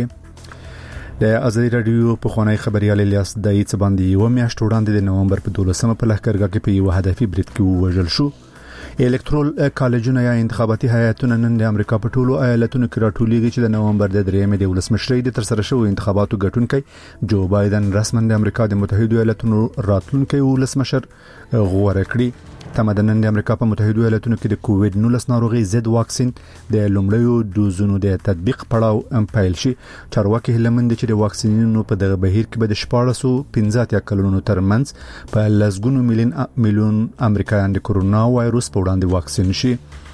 د ازادي رادیو په خونای خبريال الیاس دای څخه باندې یو میاشت وړاندې د نومبر په دولسمه په لهکرګاه کې په یو هدفي برید کې وژل شو. الکترول کالجونه یا انتخاباتي هیئتونه نن د امریکا په ټولو ایالتونو کې راټولېږي چې د نومبر د درېمې د ولسمشرۍ د ترسره شوو انتخاباتو ګټونکي جو بایدن رسماً د امریکا د متحده ایالاتونو راتلونکي ولسمشر غوړه کړی. تمدنن د امریکا په متحده ایالاتونو کې د کووډ نولس ناروغي ضد واکسین د لومړیو دوزونو د تطبیق پړاو ام پیل شي. چارواکي هلمند چې د واکسینونو په دغه بهیر کې به د شپاړسو پنځه کلونو ترمنځ په لسګونو میلیون میلیون امریکایان د کورونا وایروس په وړاندې واکسین شي.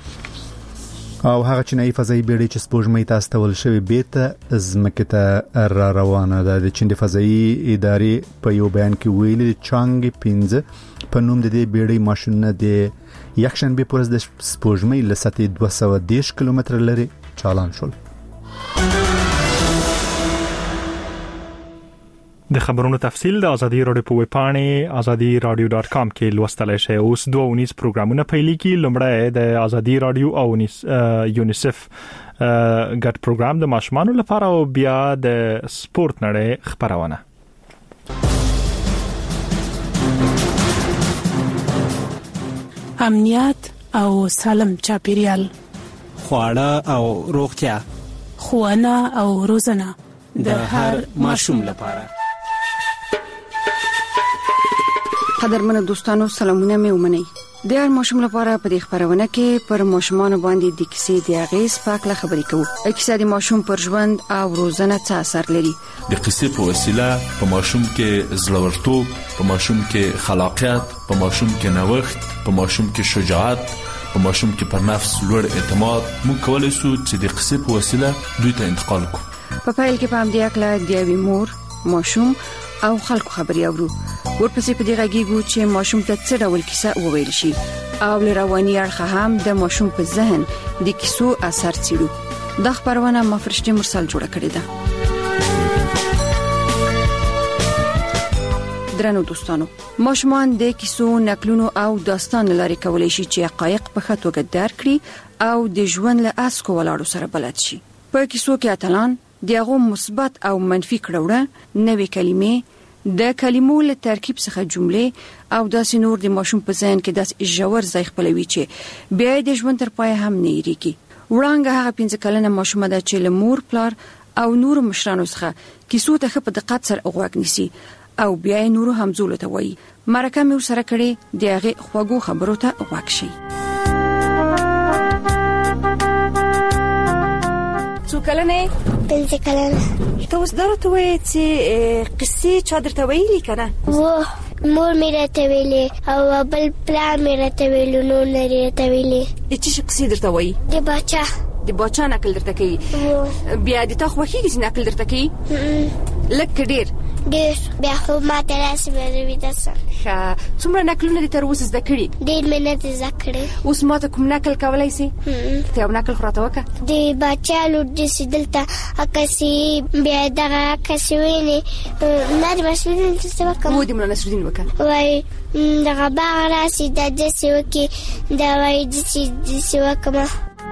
او هغه چینایي فضایي بیړۍ چې سپوږمۍ ته استول شوی بیرته ځمکې ته را روانه ده. د چین د فضایي ادارې په یو بیان کې ویلي چانګ پنځه په نوم د دې بیړۍ ماشینونه د یکشنبه پر ورځ د سپوږمۍ له سطحې دوه سوه دېرش کیلومتره لري چالان شول. د خبرونو تفصیل د ازادي رادیو په ویبپاڼه ازادي رادیو ډاٹ کام کې لوستلای شئ. اوس دوه ونیس پروګرامونه پیلېږي. لومړی د ازادي رادیو او یونیسف ګډ پروګرام د ماشومانو لپاره او بیا د سپورت نړۍ خبرونه. امنیت او سالم چاپیریال، خواړه او روغتیا، ښوونه او روزنه د هر ماشوم لپاره. قدرمنو دوستانو سلامونه مې ومنئ. د هر ماشوم لپاره په دې خبرونه کې پر ماشومان باندې د کیسې د اغیز په اړه خبرې کوو. کیسې د ماشوم پر ژوند او روزنه څه اثر لري. د کیسې په وسیله په ماشوم کې زړورتوب، په ماشوم کې خلاقیت، په ماشوم کې نوښت، په ماشوم کې شجاعت، په ماشوم کې پر نفس لوړ اعتماد موږ کولای شو چې د کیسې په وسیله دوی ته انتقال کړو. په پیل کې په همدې اړه د یوې مور، ماشوم او خلکو خبرې اورو. ورپسې په دې غږیږو چې ماشوم ته څه ډول کیسه وویل شي او له رواني اړخه هم د ماشوم په ذهن د کیسو اثر څیړو. دا خبرونه مفرشتي مرسل جوړه کړې ده. درنو دوستانو، ماشومان د کیسو، نقلونو او داستان لاري کولای شي چې حقایق په ښه توګه درک کړي او د ژوند له اسکو ولاړو سره بلد شي. په کیسو کې اتلان، دغه مثبت او منفي کړهوړه نوې کلمې د کلمو له ترکیب څخه جملې او داسې نور د ماشوم په ذهن کې داس ژور ځای خپلوي چې بیا د ژوند تر پای هم نه یریږي. وړانګه هغه پنځه کلنه ماشومه ده چې له مور پلار او نور مشرانو څخه کیسو ته په دقت سره غوږ نیسي او بیا یې نور همزولو ته وایي. مرکه مې ورسره کړې د هغې خواږو خبرو ته غوږ شي. څو کلنه؟ پنځه کلنه. ته اوس دا راته وایې چې قصې چا درته ویلي که نه؟ وه مور مې راته ویلې او بل پلار مې راته ویلو نور نه راته ویلې. د څه شي قصې درته وایي؟ د باچا د باچا نقل درته کوي. بیا د تا خوښېږي چې نقل درته کوي؟ لږ که ډېر؟ ډېر. بیا خو ماته راسې مې ویده سم. ښه څومره نقلونه دې تر اوسه زده کړي؟ ډېر مې نه دي زده کړي. اوس ماته کوم نقل کولی سي؟ ته یو نقل خو راته وکړه. د باچا لور داسې دلته عکسې بیا دغه عکسې وینې ما د نصرالدین داسې وکړم. و د ملا نصرالدین وکړه. وایي دغه باغ راسې دا داسې وکړي دا وایي داسې داسې وکړمه.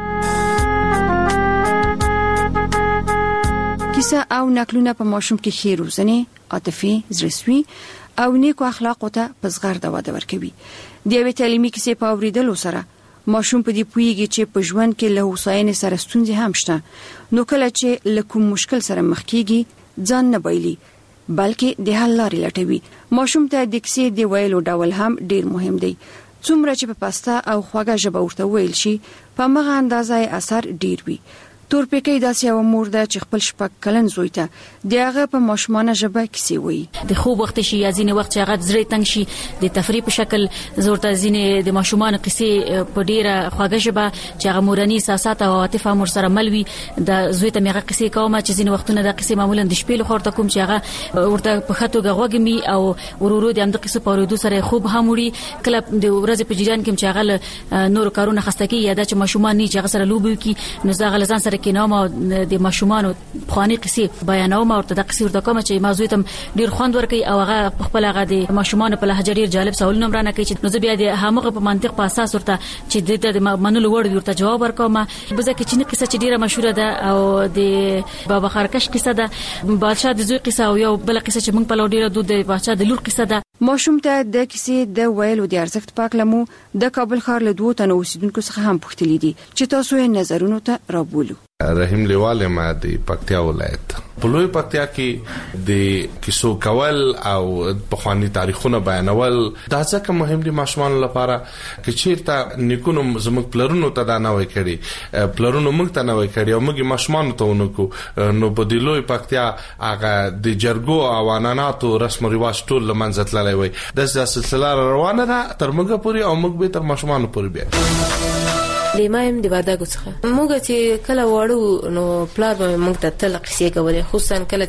کیسه او نقلونه په ماشوم کې ښې روزنې، عاطفي، زړهسوي او نیکو اخلاقو ته په زغرده وده ورکوي. د یوې تعلیمي کیسې په اورېدلو سره ماشوم په دې پوهیږي چې په ژوند کې له هوساینې سره ستونزې هم شته. نو کله چې له کوم مشکل سره مخ کیږي ځان نه بایلي بلکې د حل لارې لټوي. ماشوم ته د کیسې د ویلو ډول هم ډیر مهم دی. څومره چې په پاسته او خوږه ژبه ورته ویل شي په مغه اندازې اثر ډیر وي. تورپیکۍ داسې یو مور ده چې خپل شپږ کلن زوی ته د هغه په ماشومانه ژبه کیسې وایي. د خوب وخت شي یا ځینې وخت چې هغه زړه تنګ شي د تفریح په شکل زورته ځینې د ماشومانو کیسې په ډیره خوږه ژبه چې هغه مورني احساسات او عاطفه مور سره ملوي د زوی ته هغه کیسې کوم چې ځینې وختونه د کیسې معمولا د شپې لخوا ته کوم چې هغه ورته په خاطر غوږمي او ورورو د امد قصې په ورودو سره خوب هم وړي. کله د ورځې په جریان کې چې هغه نور کارونه خسته کوي یا د چې ماشومان نه چې هغه سره لوبي کوي نو زغه لزان سره کې نوم د ماشومانو خواني قصې بیانوم او د قصې ورته کوم چې موضوع ته ډیر خوند ورکي او هغه خپل هغه د ماشومانو په لهجه ډیر جالب سوالونه مرانه کوي چې نو زه بیا د هغه په منطق په اساس ورته چې د منلو وړ ورته جواب ورکوم. بزه کې چې قصه چې ډیره مشهوره ده او د بابا خرکش قصه ده، بادشاہ د زوی قصه او یو بل قصه چې موږ په لور ډیره دود د بادشاہ د لور قصه ده. ماشوم ته د کیسې د ویلو د ارزښت پاکلمو د کابل ښار له دوه تنو اوسیدونکو څخه هم پوښتلې دي چې تاسو یې نظرونو ته رابولو. رحیم لیواله ما د پکتیا ولایت په لوی پکتیا کې د کیسو کول او په خواني تاریخونه بیانول دا ځکه مهم دي ماشومان لپاره چې چیرته نیکونو زموږ پلرونو ته دا نه وای کړي پلرونو موږ ته نه وای کړي او موږ ماشومان ته ونکو نو په د لوی پکتیا هغه د جرګو او عنعناتو رسم او رواج ټول لمنځه تللی وای. د سلسله روانه ده تر موږ پورې او موږ به تر ماشومان پورې بیا د مایم د وردګو څخه موږ چې کله وړو نو پلار به موږ ته تل قصې کولې، خصوصا کله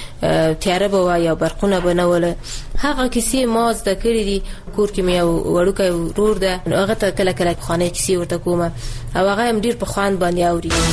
چې تیاره به یا برقونه بنول هغه کیسې ما زده کړې دي. کور کې مې یو وړوکی ورور ده هغه ته کله کله خانه کیسې ورته کوم او هغه هم ډیر په خوان باندې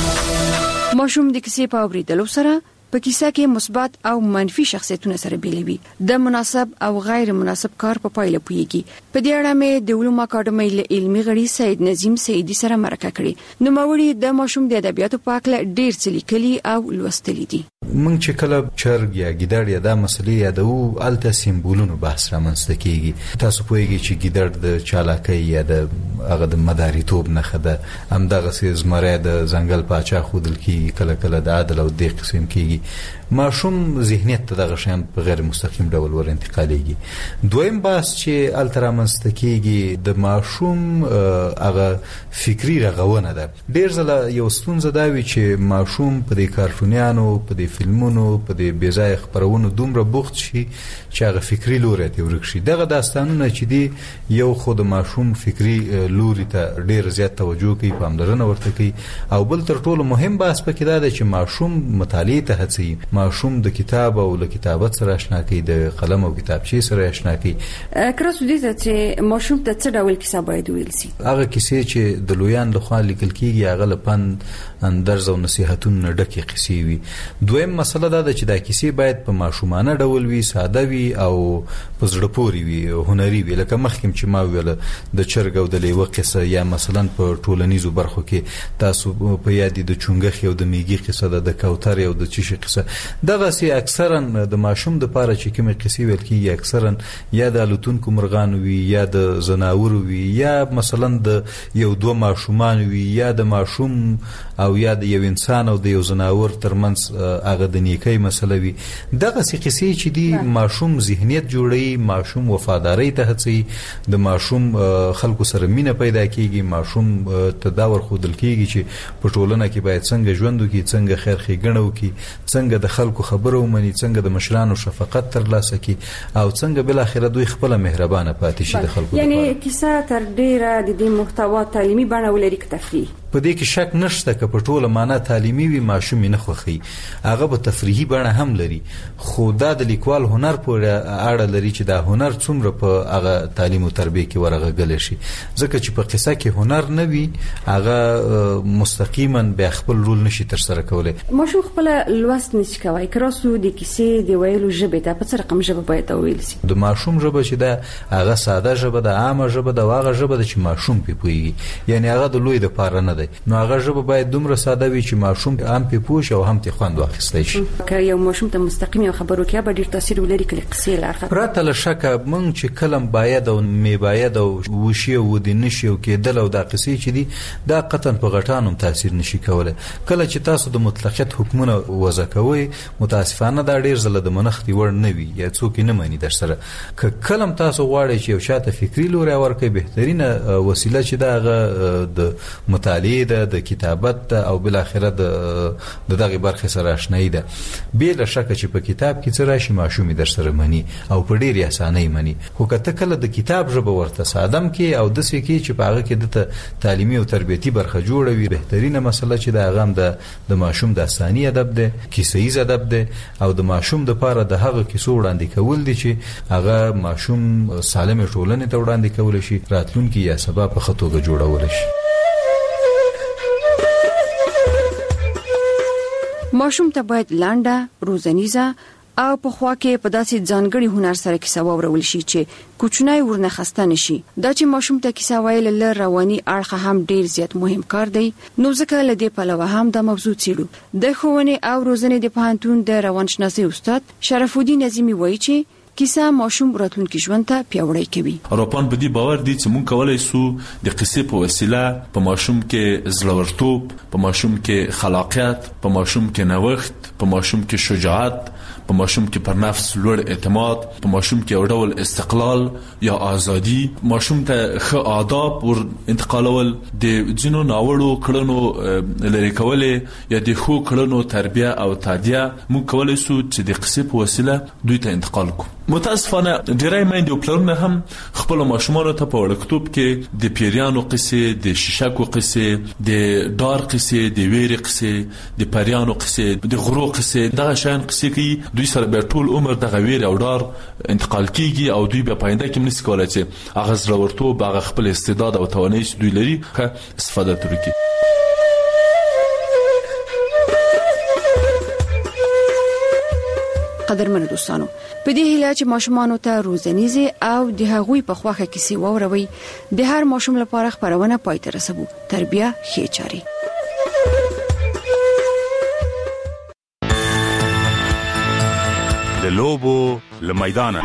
اوري. ماشوم د کیسې په اوریدلو سره په کیسه کې مثبت او منفي شخصیتونه سره بیلوي. د مناسب او غیر مناسب کار په پایله پوهیږي. په دې اړه مې د علوم اکاډمۍ له علمي غړي سید نظیم سیدی سره مرکه کړې. نو موري د ماشوم د ادبیاتو په اړه ډیر څه لیکلي او لوستلي دي. مونږ چې کله چرګ یا ګیدړ یا د مسلې یادو الته سیمبولونو بحث رامنځته کیږي. تاسو پوهیږئ چې ګیدړ د چالاکۍ یا د هغه د مداریتوب نه خده هم دغه سیز مری د ځنګل پاچا خودل کیږي کله کله د عدل او د قسم کیږي. ماشوم ذهنیت ته دغه شان په غیر مستقیم ډول ور انتقالېږي. دویم بحث چې الترا منستکیږي د ماشوم هغه فکری رغونه ده. ډیر ځله یو ستونزه دا وی چې ماشوم په دې کارټونیانو په دې فلمونو په دې بیځای خبرونو دومره بوخت شي چې هغه فکری لوري ته ورک شي. دغه داستانونه چې دی یو خود ماشوم فکری لوري ته ډیر زیات توجه کوي پاملرنه ورته کوي او بل تر ټولو مهم بحث پکې دا ده چې ماشوم مطالعه ته هڅوي. ماشوم د کتاب او له کتابت سره آشنا کوي د قلم او کتابچې سره آشنا کوي. کراسو دې چې ماشوم ته څه ډول کیسه باید ویل شي؟ هغه کیسې چې د لویان لخوا لیکل کیږي هغه لپاره اندرز او نصيحتونه ډکه قصې وي. دویم مسله دا ده چې دا کیسې باید په ماشومانه ډول وي، ساده وي او په زړه پورې وي، هنري وي. لکه مخکې چې ما ویل د چرګ او د لیوه قصه، یا مثلا په ټولنیزو برخو کې تاسو په یاد د چونګخ او د میږي قصه ده، د کوتر او د چشي قصه. دغه سي اکثرا د ماشوم د پاره چې کومه قصې ویل کیږي اکثرا یا د الوتونکو مرغان وي، یا د زناور وي، یا مثلا د یو دوه ماشومان وي، یا د ماشوم او یا د یو انسان او د یو زناور ترمنځ هغه د نیکۍ مسله وي. دغه سي قصې چې دی ماشوم ذهنیت جوړي، ماشوم وفاداری ته هڅي، د ماشوم خلکو سره مینه پیدا کیږي، ماشوم تداور خودل کیږي چې په ټولنه کې باید څنګه ژوند وکړي، څنګه خیر ښېګڼه وکړي، څنګه د خلکو خبره ومني، څنګه د مشرانو شفقت ترلاسه کړي، او څنګه بل اخر دوی خپل مهربانه پاتې شي د خلکو. یعنی کیسه تر ډیره د دې محتوا تعلیمي بڼه ولري که تفریحي؟ په دې کې شک نشته که په ټوله معنا تعلیمي وي ماشوم نه خوخي، هغه به تفریحي بڼه هم لري، خو دا د لیکوال هنر پورې اړه لري چې دا هنر څومره په هغه تعلیم او تربیه کې ورغږل شي. ځکه چې په قصه کې هنر نه وي هغه مستقیما به خپل رول نشي تر سره کولای. ماشوم خپل لوست نشي کوي، کراسو د کیسې دی ویلو ژبه ته په څه رقم ژبه باید ویل شي. د ماشوم ژبه چې دا هغه ساده ژبه ده، عامه ژبه ده، هغه ژبه چې ماشوم په پويږي، یعنی هغه د لوی د پاره نه. نو هغه ژبه باید دومره ساده وي چې ماشوم هم په پوښ او هم ته خوند واخیستای شي. که یو ماشوم ته مستقیم خبرو کې به ډیر تاثیر ولري کله قصې لارخه پرته له شکه مونږ چې کلم باید او می باید او وشي او د نشي او کېدل او د قصې چې دي دا قطن په غټانم تاثیر نشي کولای. کله چې تاسو د مطلقیت حکمونه وضع کوي متاسفانه دا ډیر زله د منختي ور نه وي یا څوک نه مانی در سره. که کلم تاسو غواړئ چې یو شاته فکری لوري ورکړي، بهترینه وسیله چې دا د مطالعه ده، د کتابت او بل اخره د دغه برخه سره آشنایی ده. بل شک چې په کتاب کې څه راشي ماشومي در سره مني او په ډیر اسانۍ مني. خو کته کله د کتاب ژبه ورته سادم کې او د څه کې چې په هغه کې د تعلیمي او تربیتی برخه جوړوي، بهترینه مسله چې د هغه د د ماشوم د ثاني ادب ده، کیسې ادب ده، او د ماشوم د پاره د هغه کیسو وړاندې کول دي چې هغه ماشوم سالم ټولنې ته وړاندې کول شي، راتلونکي یا سبا په خطوګه جوړول شي. ماشوم ته باید لانډه، روزنیزه او په خوا کې په داسې ځانګړي هنر سره کیسه واورول شي چې کوچنی ورنه خسته نشي. دا چې ماشوم ته کیسه ویل له رواني اړخ هم ډیر زیات مهم کار دی. نو ځکه له دې پلوه هم د موضوع څیړو. د ښوونې او روزنې د پوهنتون د روانشناسي استاد شرف الدین نظیمی وایي چې کیسه ماشوم راتلونکي ژوند ته پیاوړی کوي. اروپان په دې باور دي چې مونږ کولای سو د قصې په وسیله په ماشوم کې زړورتوب، په ماشوم کې خلاقیت، په ماشوم کې نوښت، په ماشوم کې شجاعت، په ماشوم کې پر نفس لوړ اعتماد، په ماشوم کې یو ډول استقلال یا ازادي، ماشوم ته ښه آداب ور انتقالول، د ځینو ناوړو کړنو لری کولې یا د ښو کړنو تربیه او تعدیه مونږ کولای سو چې د قصې په وسیله دوی ته انتقال کوو. متاسفانه ډیری میندې او پلرونه هم خپل ماشومانو ته په وړکتوب کې د پیریانو قصې، د شیشکو قصې، د دار قصې، د ویری قصې، د پریانو قصې، د غرو قصې، دغه شان قصې کوي. دوی سره به ټول عمر دغه ویری او دار انتقال کیږي او دوی به پاینده کې نشي کولای چې هغه زړورتوب، هغه خپل استعداد او توانایي چې دوی لري ښه استفاده وکړي. قدرمن دوستانو، په دې هیله چې ماشومان ته روزنیزه او د هغوی په خواخه کیسې واوروي، د هر ماشوم لپاره خبرونه پای ته رسوي. تربیه ښه چاري. د لوبو لمیدانه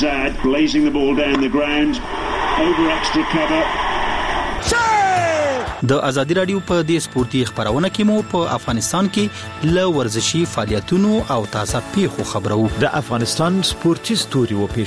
د ازادي رادیو په دې سپورتي خبرونه کې مو په افغانستان کې ل ورزشي فعالیتونو او تازه پیښو خبرو. د افغانستان سپورتي ستوري و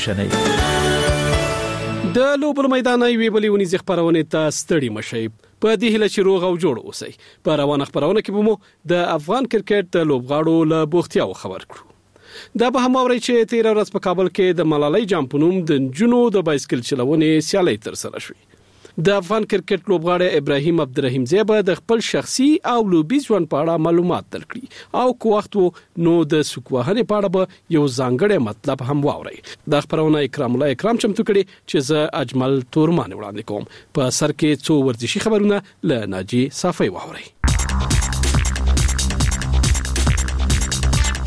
پیښنې د لوبو میدان وی بلیونی ز خبرونه ته ستړي مشي. په دې هله چې روغ او جوړ اوسئ. په روانه خبرونه کې مو د افغان کرکټ د لوبغاړو له بوختیاو خبر کړو. دا به هم اوري چې تیر ورځ په کابل کې د ملالۍ جام په نوم د جنو د بایسکل چلونې سیالي تر سره شوې. د افغان کرکټ لوبغاړی ابراهیم عبدالرحیم زیبه د خپل شخصي او لوبي ژوند په اړه معلومات درکړي او کو وخت نو د سکوهنې په اړه به یو ځانګړی مطلب هم واوري. د خبرونه اکرام الله اکرام چمتو کړي چې زه اجمل تورمان وړاندې کوم. په سر کې څو ورزشي خبرونه ل ناجی صافي واوري.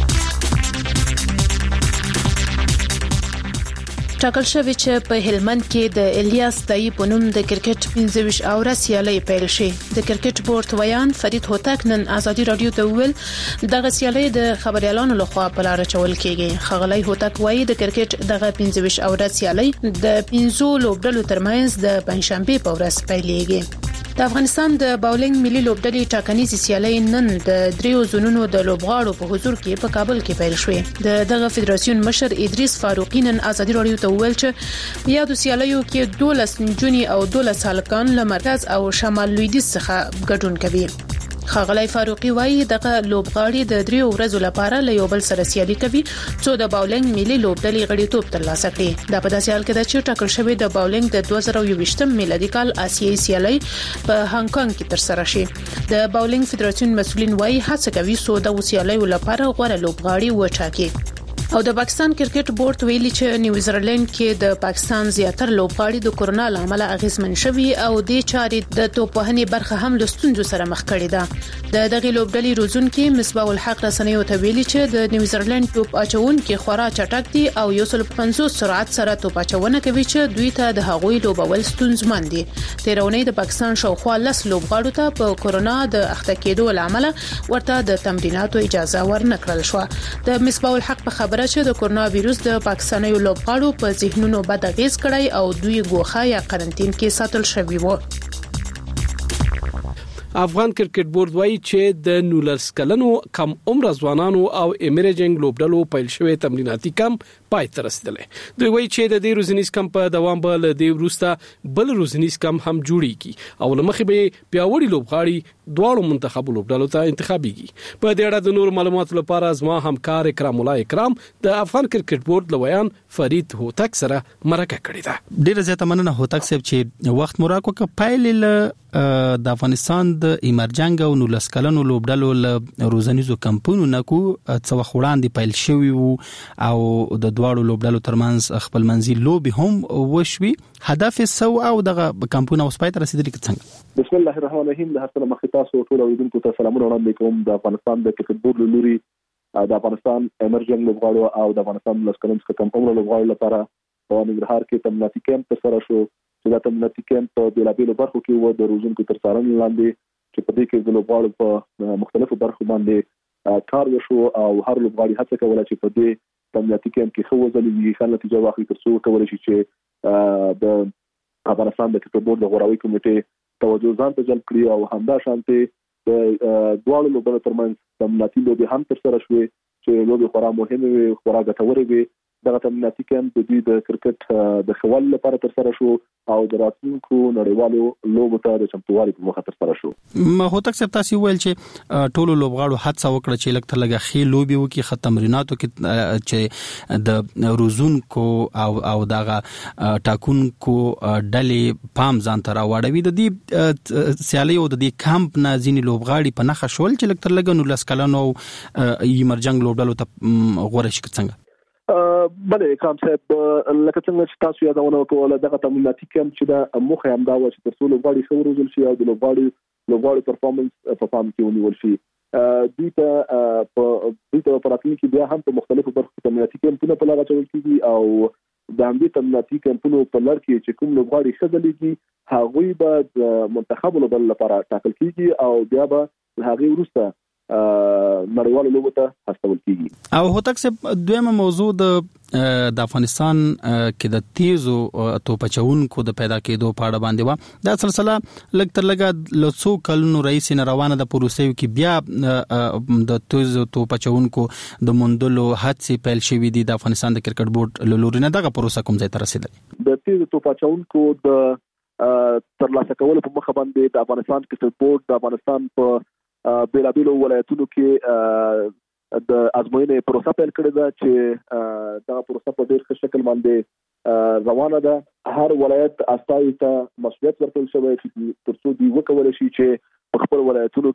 ټاکل شوی چې په هلمند کې د الیاس دای په نوم د کرکټ پنځه ویشت اوره سیالي پیل شي. د کرکټ بورډ ویان فرید هوتک نن ازادي رادیو ته ویل دغه سیالي د خبريالانو لخوا په لار چول کیږي. خغلی هوتک وایي د کرکټ دغه پنځه ویشت اوره سیالي د پنځو لوبډلو ترمنځ د پنځشنبه په ورځ پیلېږي. د افغانستان د باولینګ ملي لوبډلې ټاکنیزې سیالي نن د دریو زونونو د لوبغاړو په حضور کې په کابل کې پیل شوې. د دغه فدراسیون مشر ادریس فاروقی نن ازادي رادیو ته ویل چې په یادو سیالیو کې دولس نجونې او دولس هلکان له مرکز او شمال لویدیځ څخه ګډون کوي. خغلی فاروقی وایي دغه لوبغاړي د دریو ورځو لپاره له یو بل سره سیالي کوي څو د باولینګ ملي لوبډلې غړیتوب ترلاسه کړي. دا په داسې حال کې ده چې ټاکل شوی د باولینګ د دوه زره یوویشتم میلادي کال آسیایي سیالي په هانګ کانګ کې ترسره شي. د باولینګ فدراسیون مسؤلین وایي هڅه کوي څو د سیالیو لپاره غوړه لوبغاړي وټاکي. او د پاکستان کرکټ بورډ ویلي چې نیوزیلند کې د پاکستان زیاتره لوبغاړي د کورونا لامل اغیزمن شوي او د چارې د توپوهنې برخه هم له ستونزو سره مخ کړې ده. د دغه لوبډلې روزونکي مصباح الحق رسنیو ته ویلي چې د نیوزیلند توپ اچونکي خورا چټک دي او یو سل پنځوس سرعت سره توپ اچونه کوي چې دوی ته د هغوی لوبول ستونزمن دي. تیرونی د پاکستان شاوخوا لس لوبغاړو ته په کورونا د اخته کېدو لامل ورته د تمریناتو اجازه ورنکړل شو. د مصباح الحق په خبره چې د کورونا وایروس د پاکستاني لوبغاړو په ذهنونو بد اغیز کړی او دوی ګوښه یا قرنټین کې ساتل شوی وو. افغان کرکټ بورډ وایي چې د نولس کلنو کم عمر ځوانانو او ایمرجنګ لوبډلو پیل شوی تمریناتي کمپ پای ته رسیدلې. دوی وایي چې د دې روزنیز کمپ په دوام به له دې وروسته بل روزنیز کمپ هم جوړیږي او لمخې به پیاوړي لوبغاړي دواړو منتخب لوبډلو ته انتخابيږي. په دې اړه د نور معلوماتو لپاره زما همکار اکرام الله اکرام د افغان کرکټ بورډ لویان فرید هوتک سره مرکه کړې ده. ډیره زیاته مننه هوتک صاحب چې وخت مراکو ک پایل له د افغانستان د ایمرجنګ او نولس کلنو لوبډلو له روزنیزو کمپونو نکو څو وړاندې پیل شوی وو او د دواړو لوبډلو ترمنځ خپل منځي لوبي هم وشوي. هدف سو او دغه کمپونه اوس پای ته رسیدلی څنګه؟ بسم الله الرحمن الرحیم. د هر مخ تاسو ټول اوریدونکو ته سلامونه وړاندې کوم. د افغانستان د کرکټ بورډ لوري د افغانستان ایمرجنګ لوبغاړو او د افغانستان لس کلن څخه کم عمر لوبغاړو لپاره په ننګرهار کې تمریناتي کمپ ترسره شو. چې دا تمریناتي کمپ په بیلابیلو برخو کې و د روزونکو تر څارنې لاندې چې په دې کې د لوبغاړو په مختلفو برخو باندې کار وشو او هر لوبغاړي هڅه کوله چې په دې تمریناتي کمپ کې ښه وځلېږي، ښه نتیجه واخلي تر څو وکولی شي چې د افغانستان د کرکټ بورډ د غوراوي کمیټې توجه ځان ته جلب کړي او همدا شانتې د دواړو لوبډلو ترمنځ تمریناتي لوبې هم ترسره شوې چې لوبې خورا مهمې وي، خورا ګټورې وي. دغه تمریناتي کمپ د دوی د کرکټ د ښه لپاره ترسره شو او د راتلونکو نړیوالو لوبو ته د چمتووالي په موخه ترسره شو. هوتک صاحب تاسو ویل چې ټولو لوبغاړو هڅه وکړه چې لکه لږه خې لوبي وکړي، خه تمریناتو کې چې د روزونکو او او دغه ټاکونکو ډلې پام ځان ته راوړوي. د دې سیالي او د دې کمپ نه ځینې لوبغاړي په نخښه شول چې لکه لږه نو لس کلنو ایمرجنګ لوبډلو ته غوړه شي څنګه؟ بله اکرام صاحب، لکه څنګه چې تاسو یادونه وکړه دغه تمریناتي کمپ چې د موخه هم دا و چې تر څو لوبغاړي ښه وروزل شي او د لوبغاړي لوبغاړي پرفارمنس په پام کې ونیول شي. دوی ته په دوی ته په راتلونکي بیا هم په مختلفو برخو کې تمریناتي کمپونه په لاره چول کېږي او د همدې تمریناتي کمپونو په لړ کې چې کوم لوبغاړي ښه ځلېږي هغوی به د منتخبو لوبډلو لپاره ټاکل کېږي او بیا به له هغې وروسته نړیوالو لوبو ته هڅول کیږي. او هوتک صاحب دویمه موضوع د د افغانستان کې د تیزو توپچونکو د پیدا کېدو په اړه باندې و. دا سلسله لږ تر لږه لڅو کلونو رئیس نه روانه د پروسې کې بیا د تیزو توپچونکو د مندلو هڅې پیل شوې دي. د افغانستان د کرکټ بورډ لوري نه دغه پروسه کوم ځای ته رسیدلې؟ د تیزو توپچونکو د ترلاسه کولو په مخه باندې د افغانستان کرکټ بورډ د افغانستان په بیلابیلو ولایتونو کې د ازموینې پروسه پیل کړې ده چې دا پروسه په ډېر ښه شکل باندې روانه ده. هر ولایت استازي ته مسؤلیت ورکړل شوی چې تر څو دوی وکولی شي چې په خپل ولایتونو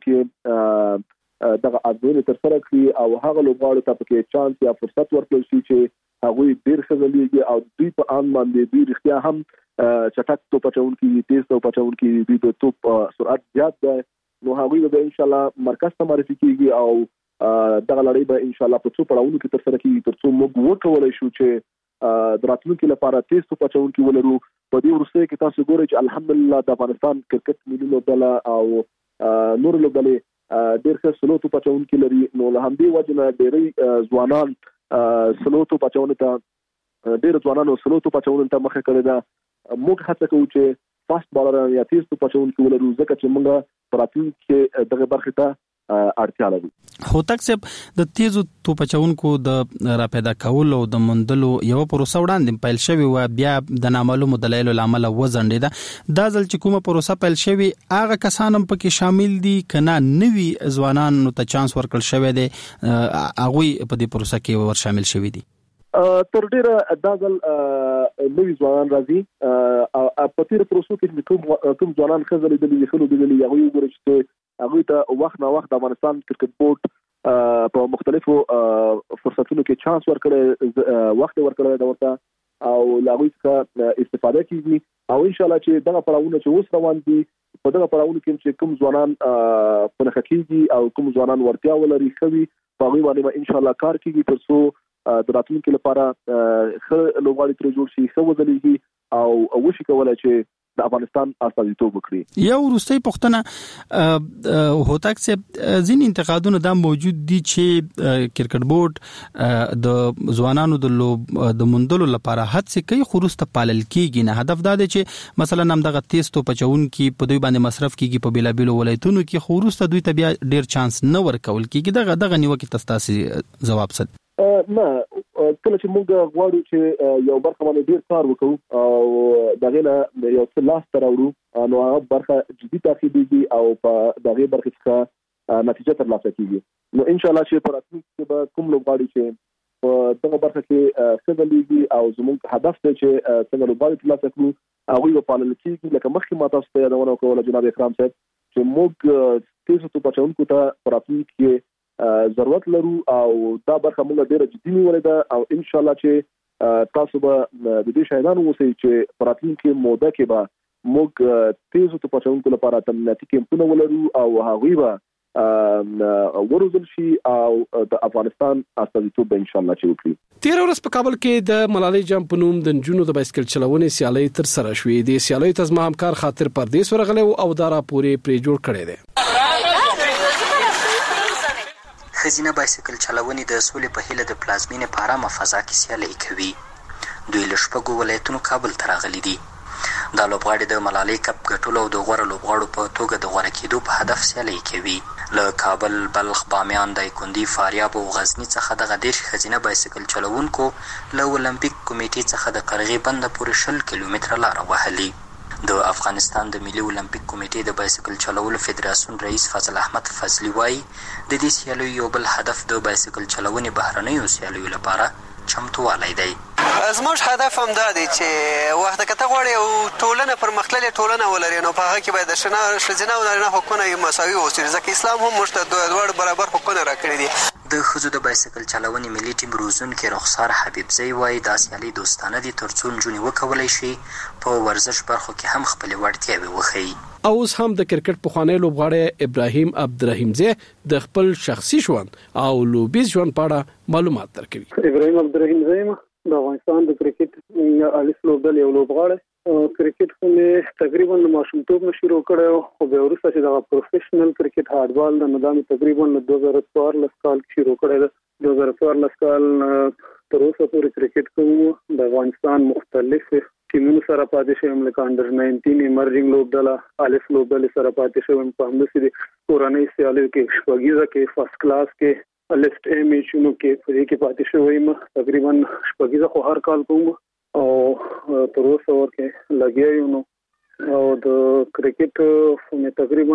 کې دغه ازموینې ترسره کړي او هغه لوبغاړو ته پکې چانس یا فرصت ورکړل شي چې هغوی ډېر ښه ځلېږي او دوی په ان باندې دوی رښتیا هم چټک توپ اچونکي، تیز توپ اچونکي، دوی د توپ سرعت زیات دی، نو هغوی به ان شاء الله مرکز ته معرفي کیږي او دغه لړۍ به ان شاء الله په څو پړاوونو کې ترسره کیږي تر څو موږ وکولای شو چې د راتلونکو لپاره تیز تو پچونکي ولرو. په دې ورسته کې تاسو ګورئ چې الحمدلله د افغانستان کرکټ ملي لوبډله او نور لوبډلې ډېر ښه سلو تو پچونکي لري. نو له همدې وجه نه ډېری ځوانان سلو تو پچونه ته ډېر ځوانانو سلو تو پچونه ته مخه کړی ده. موږ هڅه کوو چې فاست بالر یا تیز تو پچونکي ولرو ځکه چې موږ په راتلونکي کې دغه برخه ته اړتیا لرو. هوتک صاحب د تیزو تو پچونکو د را پیدا کول او د مندلو یو پروسه وړاندې پیل شوی و بیا د نامعلومو دلایلو لامل وزنډیده. دا ځل چې کومه پروسه پیل شوی هغه کسان هم پکې شامل دي کنه نوی ځوانانو ته چانس ورکړل شوی دی هغه په دې پروسه کې ور شامل شوی دي؟ تر ډیره دا ځل نوی ځوانان راځي په تیر پروسو کې کوم کوم ځوانان خزل دي د خلکو د هغه وګورئ چې هغه ته وخت نه وخت د افغانستان کرکټ بورډ په مختلفو فرصتونو کې چانس ورکړي وخت ورکړي دا ورته او لاغوي څخه استفاده کیږي او ان شاء الله چې دغه پړاوونه چې اوس روان دي په دغه پړاوونو کې چې کوم ځوانان په نخکیږي او کوم ځوانان ورتیا ولري خوي په هغه باندې ان شاء الله کار کیږي ترڅو د راتلونکو لپاره ښه لوبغاړي تر جوړ شي ښه وځلېږي او وشي کولای چې د افغانستان استازیتوب وکړي. یو وروستۍ پوښتنه هوتک صاحب ځین انتقادونه دا موجود دي چې کرکټ بورډ د ځوانانو د لوب د مندلو لپاره هڅه کوي خو وروسته پالل کیږي نه. هدف دا دی چې مثلا هم دغه تیز تو پچون کې په دوی باندې مصرف کیږي په بیلابیلو ولایتونو کې خو وروسته دوی ته بیا ډیر چانس نه ورکول کیږي. دغه دغه نیوکه تاسو جواب ست نه کله چې موږ غواړو چې یو برخه باندې ډیر کار وکړو او دغه نه یو څه لاس تر وړو نو هغه برخه جدي تعقیبېږي او په دغه برخه څخه نتیجه ترلاسه کیږي. نو ان شاء الله چې په راتلونکي کې به کوم لوبغاړي چې په دغه برخه کې څه لیږي او زموږ هدف دی چې څنګه لوبغاړي ترلاسه کړو هغه په پالل کېږي. لکه مخکې ما تاسو ته یادونه کوله جناب اکرام صاحب چې موږ تیزو تو پچونکو ته په راتلونکي کې ضرورت لرو او دا برخه موږ ډیره جدي نیولې ده او ان شاء الله چې تاسو به د دې شاهدان اوسئ چې په راتلونکي موده کې به موږ تیزو تو پچونکو لپاره تمریناتي کمپونه ولرو او هغوی به ورزل شي او د افغانستان استازیتوب به ان شاء الله چې وکړي. تیر ورځ په کابل کې د ملالۍ جام په نوم د نجونو د بایسکل چلونې سیالۍ تر سره شوې. د سیالۍ تزما همکار خاطر پردیس ورغله او دارا پورې پری جوړ کړي دي. خزینه بایسکل چلونې د سولې په هیله د پلازمینې په ارامه فضا کې سیالۍ کوي. دوی له شپږو ولایتونو کابل ته راغلي دي. دا لوبغاړي د ملالۍ کپ ګټلو او د غوره لوبغاړو په توګه د غوره کېدو په هدف سیالۍ کوي. له کابل، بلخ، بامیان، دایکنډي، فاریاب او غزني څخه دغه دېرش ښځینه بایسکل چلوونکو له اولمپیک کمیټې څخه د قرغې بنده پورې شل کیلومتره لاره وهلې. د افغانستان د ملي اولمپیک کمیټې د بایسکل چلولو فدراسیون رئیس فضل احمد فضلي وایي د دې سیالیو یو بل هدف د بایسکل چلونې بهرنیو سیالیو لپاره چمتووالی دی. زموږ هدف هم دا دی چې وخت که ته غواړې یو ټولنه پرمختللې ټولنه ولري نو په هغه کې باید د ښځینه او نارینه حقونه یې مساوي واوسي ځکه اسلام هم موږ ته دواړه برابر حقونه راکړي دي. د ښځو د بایسکل چلونې ملي ټیم روزونکې رخسار حبیبزی وایي دا سیالۍ دوستانه دي تر څو نجونې وکولی شي په ورزش برخو کې هم خپلې وړتیاوې وښیي. او اوس هم د کرکټ پخوانی لوبغاړی ابراهیم عبدالرحیمزی د خپل شخصي ژوند او لوبیز ژوند په اړه معلومات درکوي. ابراهیم عبدالرحیمزی د افغانستان د کرکټ الف لوبډلې یو لوبغاړی. کرکټ خو مې تقریبا د ماشومتوب نه شروع کړی خو بیا وروسته چې دغه پروفیشنل کرکټ هارډبال د نو دا مې تقریبا له دوه زره څوارلس کال کې شروع کړی ده. دوه زره څوارلس کال تر اوسه پورې کرکټ کوم. د افغانستان مختلف ټیمونو سره پاتې شوم لکه انډر ناینټین ایمرجنګ لوبډله الف لوبډلې سره پاتې شوم. په همداسې د کورنۍ سیالیو کې شپږیزه کې فرست کلاس کې لیفټ ایم ایچونو کې په دې کې پاتې شوم. تقریبا شپږیزه خو هر کال کوم او تر اوسه ورکه لګیا یم او د کرکټ مې تقریبا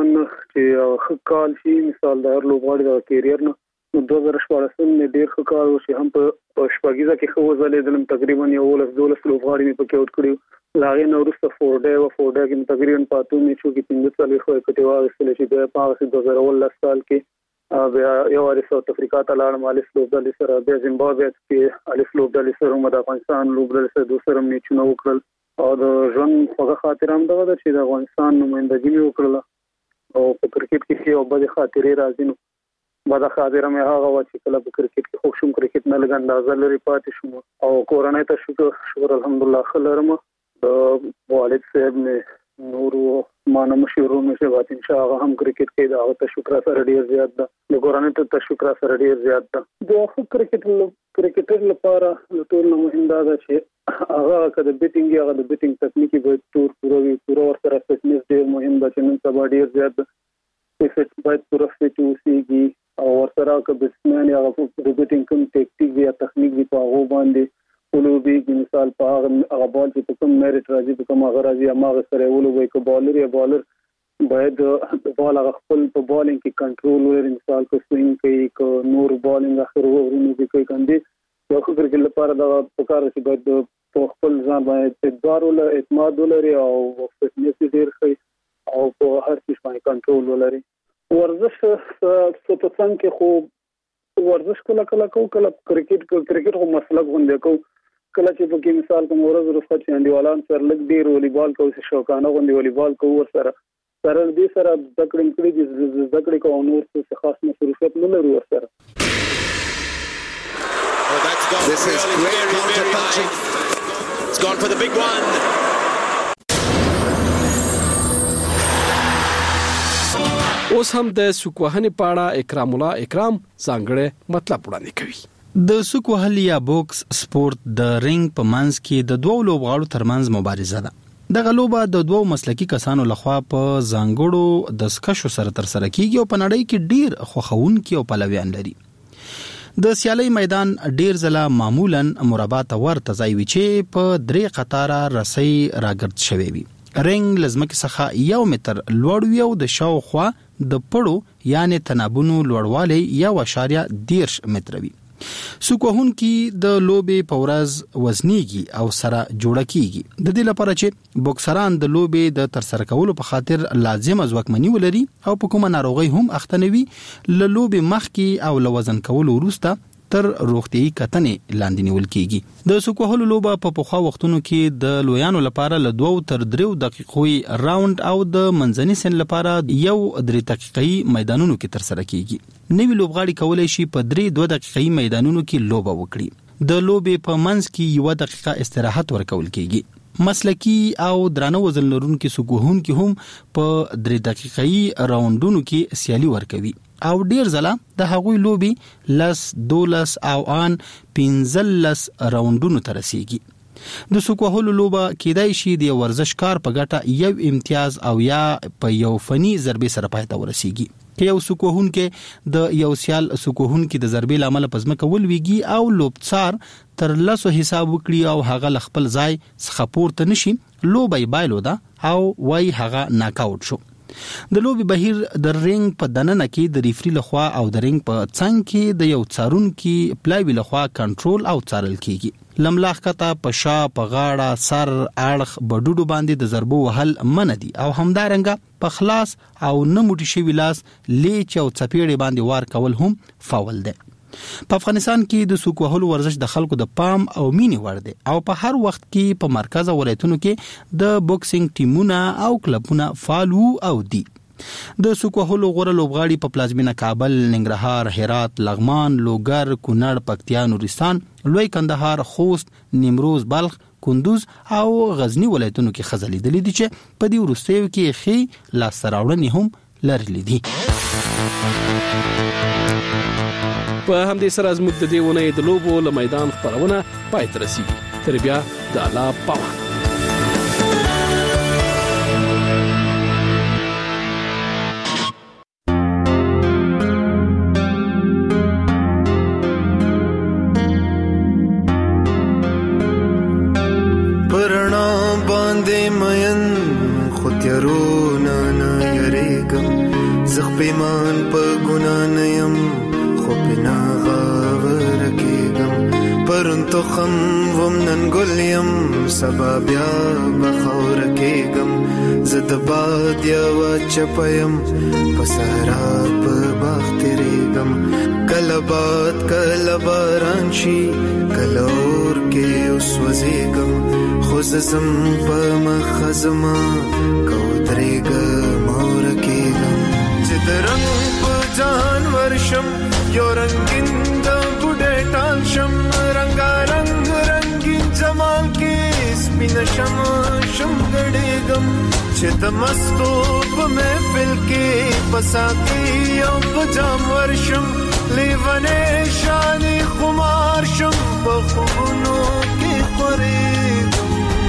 چې ښه کال شي مثال د هر لوبغاړي د کیریر نه نو دوه زره شپاړس مې ډېر ښه کار وشي هم په شپږیزه کې ښه وځلېدلم. تقریبا یولس دولس لوبغاړي مې پکې آوټ کړي. له هغې نه وروسته فور ډی وه. فور ډی کې مې تقریبا په اتو میچو کې پنځه څلوېښت وکټې واخیستلې چې بیا په هغسې دوه زره اوولس کال کې بیا یو وارې ساوت افریقا ته لاړم الف لوبډلې سره. بیا زیمبابوې کې الف لوبډلې سره هم د افغانستان لوبډلې سره دوه سره میچونه وکړل او د ژوند خوږه خاطره هم دغه ده چې د افغانستان نمایندګي مې وکړله او په کرکټ کې ښې او بدې خاطرې راځي. نو بعد خاطر مې هغه و چې کله په کرکټ کې خو شوم کرکټ نه لګ اندازه لري پاتې شوم او کورنۍ ته شکر شکر الحمدلله خلرم د والد صاحب مې نورو مانه مشورونه چې وات ان شاء الله هم کرکټ کې دا ته شکر سره ډیر زیات ده د کورنۍ ته شکر سره ډیر زیات ده د کرکټ کرکټر لپاره ټول نو مهم دا ده چې هغه کده بیټینګ هغه د بیټینګ تکنیکی به تور پوره وي پوره ور سره فټنس ډیر مهم ده چې نن سبا ډیر زیات فټ باید پوره فټ اوسېږي او ور سره که بیټسمن هغه د بیټینګ کوم ټیکټیک یا تخنیک دی په هغه باندې ولوبي مثال په هغه بال چې کوم میرټ راځي په کوم هغه راځي هغه سره ولوبي کو بالر یا بالر باید بال هغه خپل په بالینګ کې کنټرول ولري مثال کو سوینګ کوي کو نور بالینګ اخر ورونو کې کوي کاندي یو خبر کې لپاره دا پکاره چې باید په خپل ځان باندې اعتبار ول اعتماد ولري او فټنس ډیر ښه او په هر څه باندې کنټرول ولري ورزش څه په څنګه کې خو ورزش کله کله کو کله کرکټ کرکټ خو مسله غونډه کو کله چې په کې مثال کوم ورځ رخصت چې انډیوالان سره لګ ډیر والیبال کوي شوقانه غونډه والیبال کوي ور سره سره دې سره د کړم کړي د ذکر کو نور څه خاص مصروفیت نه لري ور سره This is great counter punching. It's gone for the big one. اوس هم د سوکوهنې پاړه اکرام الله اکرام څنګه مطلب وړاندې کوي. د سوک وهل یا بوکس سپورت د رینګ په منځ کې د دوو لوبغاړو ترمنځ مبارزه ده. دغه لوبه د دوو مسلکي کسانو لخوا په ځانګړو د سکشو سره تر سره کیږي او په نړۍ کې ډیر خوخونکي او پلویان لري. د سیالي میدان ډیر ځله معمولاً مربع ته ورته ځای وي چې په درې قطاره رسۍ راګرد شوی وي. رینګ لزمکه څخه یو متر لوړ وي او د شاوخوا د پړو یعنی تنابونو لوړوالی یو اشاریه دیرش متر وي. سوکوهون کې د لوبې په ورځ وزنیږي او سره جوړه کیږي. د دې لپاره چې بوکسران د لوبې د ترسره کولو په خاطر لازم ځواکمني ولري او په کومه ناروغي هم اخته نه وي له لوبې مخکې او له وزن کولو وروسته تر روغتيایي کتنې لاندې نیول کیږي. د سوکوهلو لوبه په پخوا وختونو کې د لویانو لپاره له دوه تر درې دقیقې راوند او د منځني سن لپاره یو درې دقیقې میدانونو کې تر سره کیږي. نوی لوبغاړي کولای شي په درې دوه دقیقې میدانونو کې لوبه وکړي. د لوبې په منځ کې یو دقیقه استراحت ورکول کیږي. مسلکی او درانه وزن لرونکي سوکوهونکي هم په درې دقیقې راوندونو کې سیالي ورکوي او ډیر ځله د هغوی لوبي لس دولس او ان پنځلس راوندونو ته رسیږي. د سوکوهلو لوبه کېدای شي د ورزشکار په ګټه یو امتیاز او یا په یو فني ضربې سره پای ته ورسیږي. که یو سوکوهون کې د یو سیال سوکوهون کې د ضربې لامل پزمکه ولويږي او لوبڅار تر لاسو حساب وکړي او هغه خپل ځای څخه پورته نشي لوبي بایلو ده او وای هغه ناک آوټ شو. د لوبي بهیر د رینګ په دننه کې د ریفری لخوا او د رینګ په څنګ کې د یو څارونکي پلایوي لخوا کنټرول او څارل کیږي. لملاخ کته په شا په غاړه سر اړخ بډوډو باندې د ضربو وهل منع دي او همدارنګه په خلاص او نموټي شوی لاس لیچ او چپیړې باندې وار کول هم فاول ده. په افغانستان کې د سوکوهلو ورزش د خلکو د پام او مینې وړ دی او په هر وخت کې په مرکز او ولایتونو کې د بوکسینګ ټیمونه او کلبونه فعال او دي. د سوکوهلو غوړه لوبغاړي په پلازمینه کابل، ننګرهار، هرات، لغمان، لوګر، کونړ، پکتیا، نورستان، لوی کندهار، خوست، نیمروز، بلخ، کندوز او غزنی ولایتونو کې خزلي دي چې په دې ورستیو کې خې لاس راوړنې هم لرلې دي. په همدې سره زموږ د دې ونې د لوبو له میدان خبرونه پای ته رسیږي. تر بیا د الله پامان. پرنا باندې مین خطرونه نه یریګم زغ پیمان په ګنا نه يم خو پنا غاور کېږم پرون تو خم ومنن ګلیم سبا بیا بخور کېږم زه د باد یوه چپیم په صحرا په باغ تېرېږم کله باد کله باران شي کله اور کې وسوځېږم خو زه ځم په مخه زما که ودرېږم اور کېږم چې د رنګ په ځان ورش شم یو رنگین د بوډه ټال شم رنگا رنگ رنگین جمال کې سپین شم شم غړېږم چې د مستو په محفل کې پساکي او پجام ورشم لیوانه شانې خمار شم په خوبونو کې خورېږم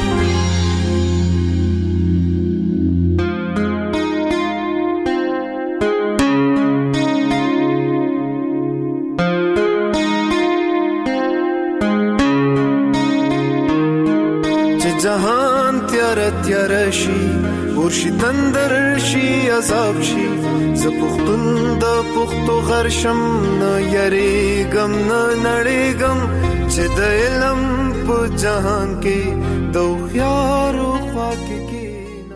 جهان تیار تیار شي ورشي تندر شي عذاب شي ز پختون د پختو غرشم نه یریګم نه نړیګم چې د علم په جهان کې د خيار او خوا کې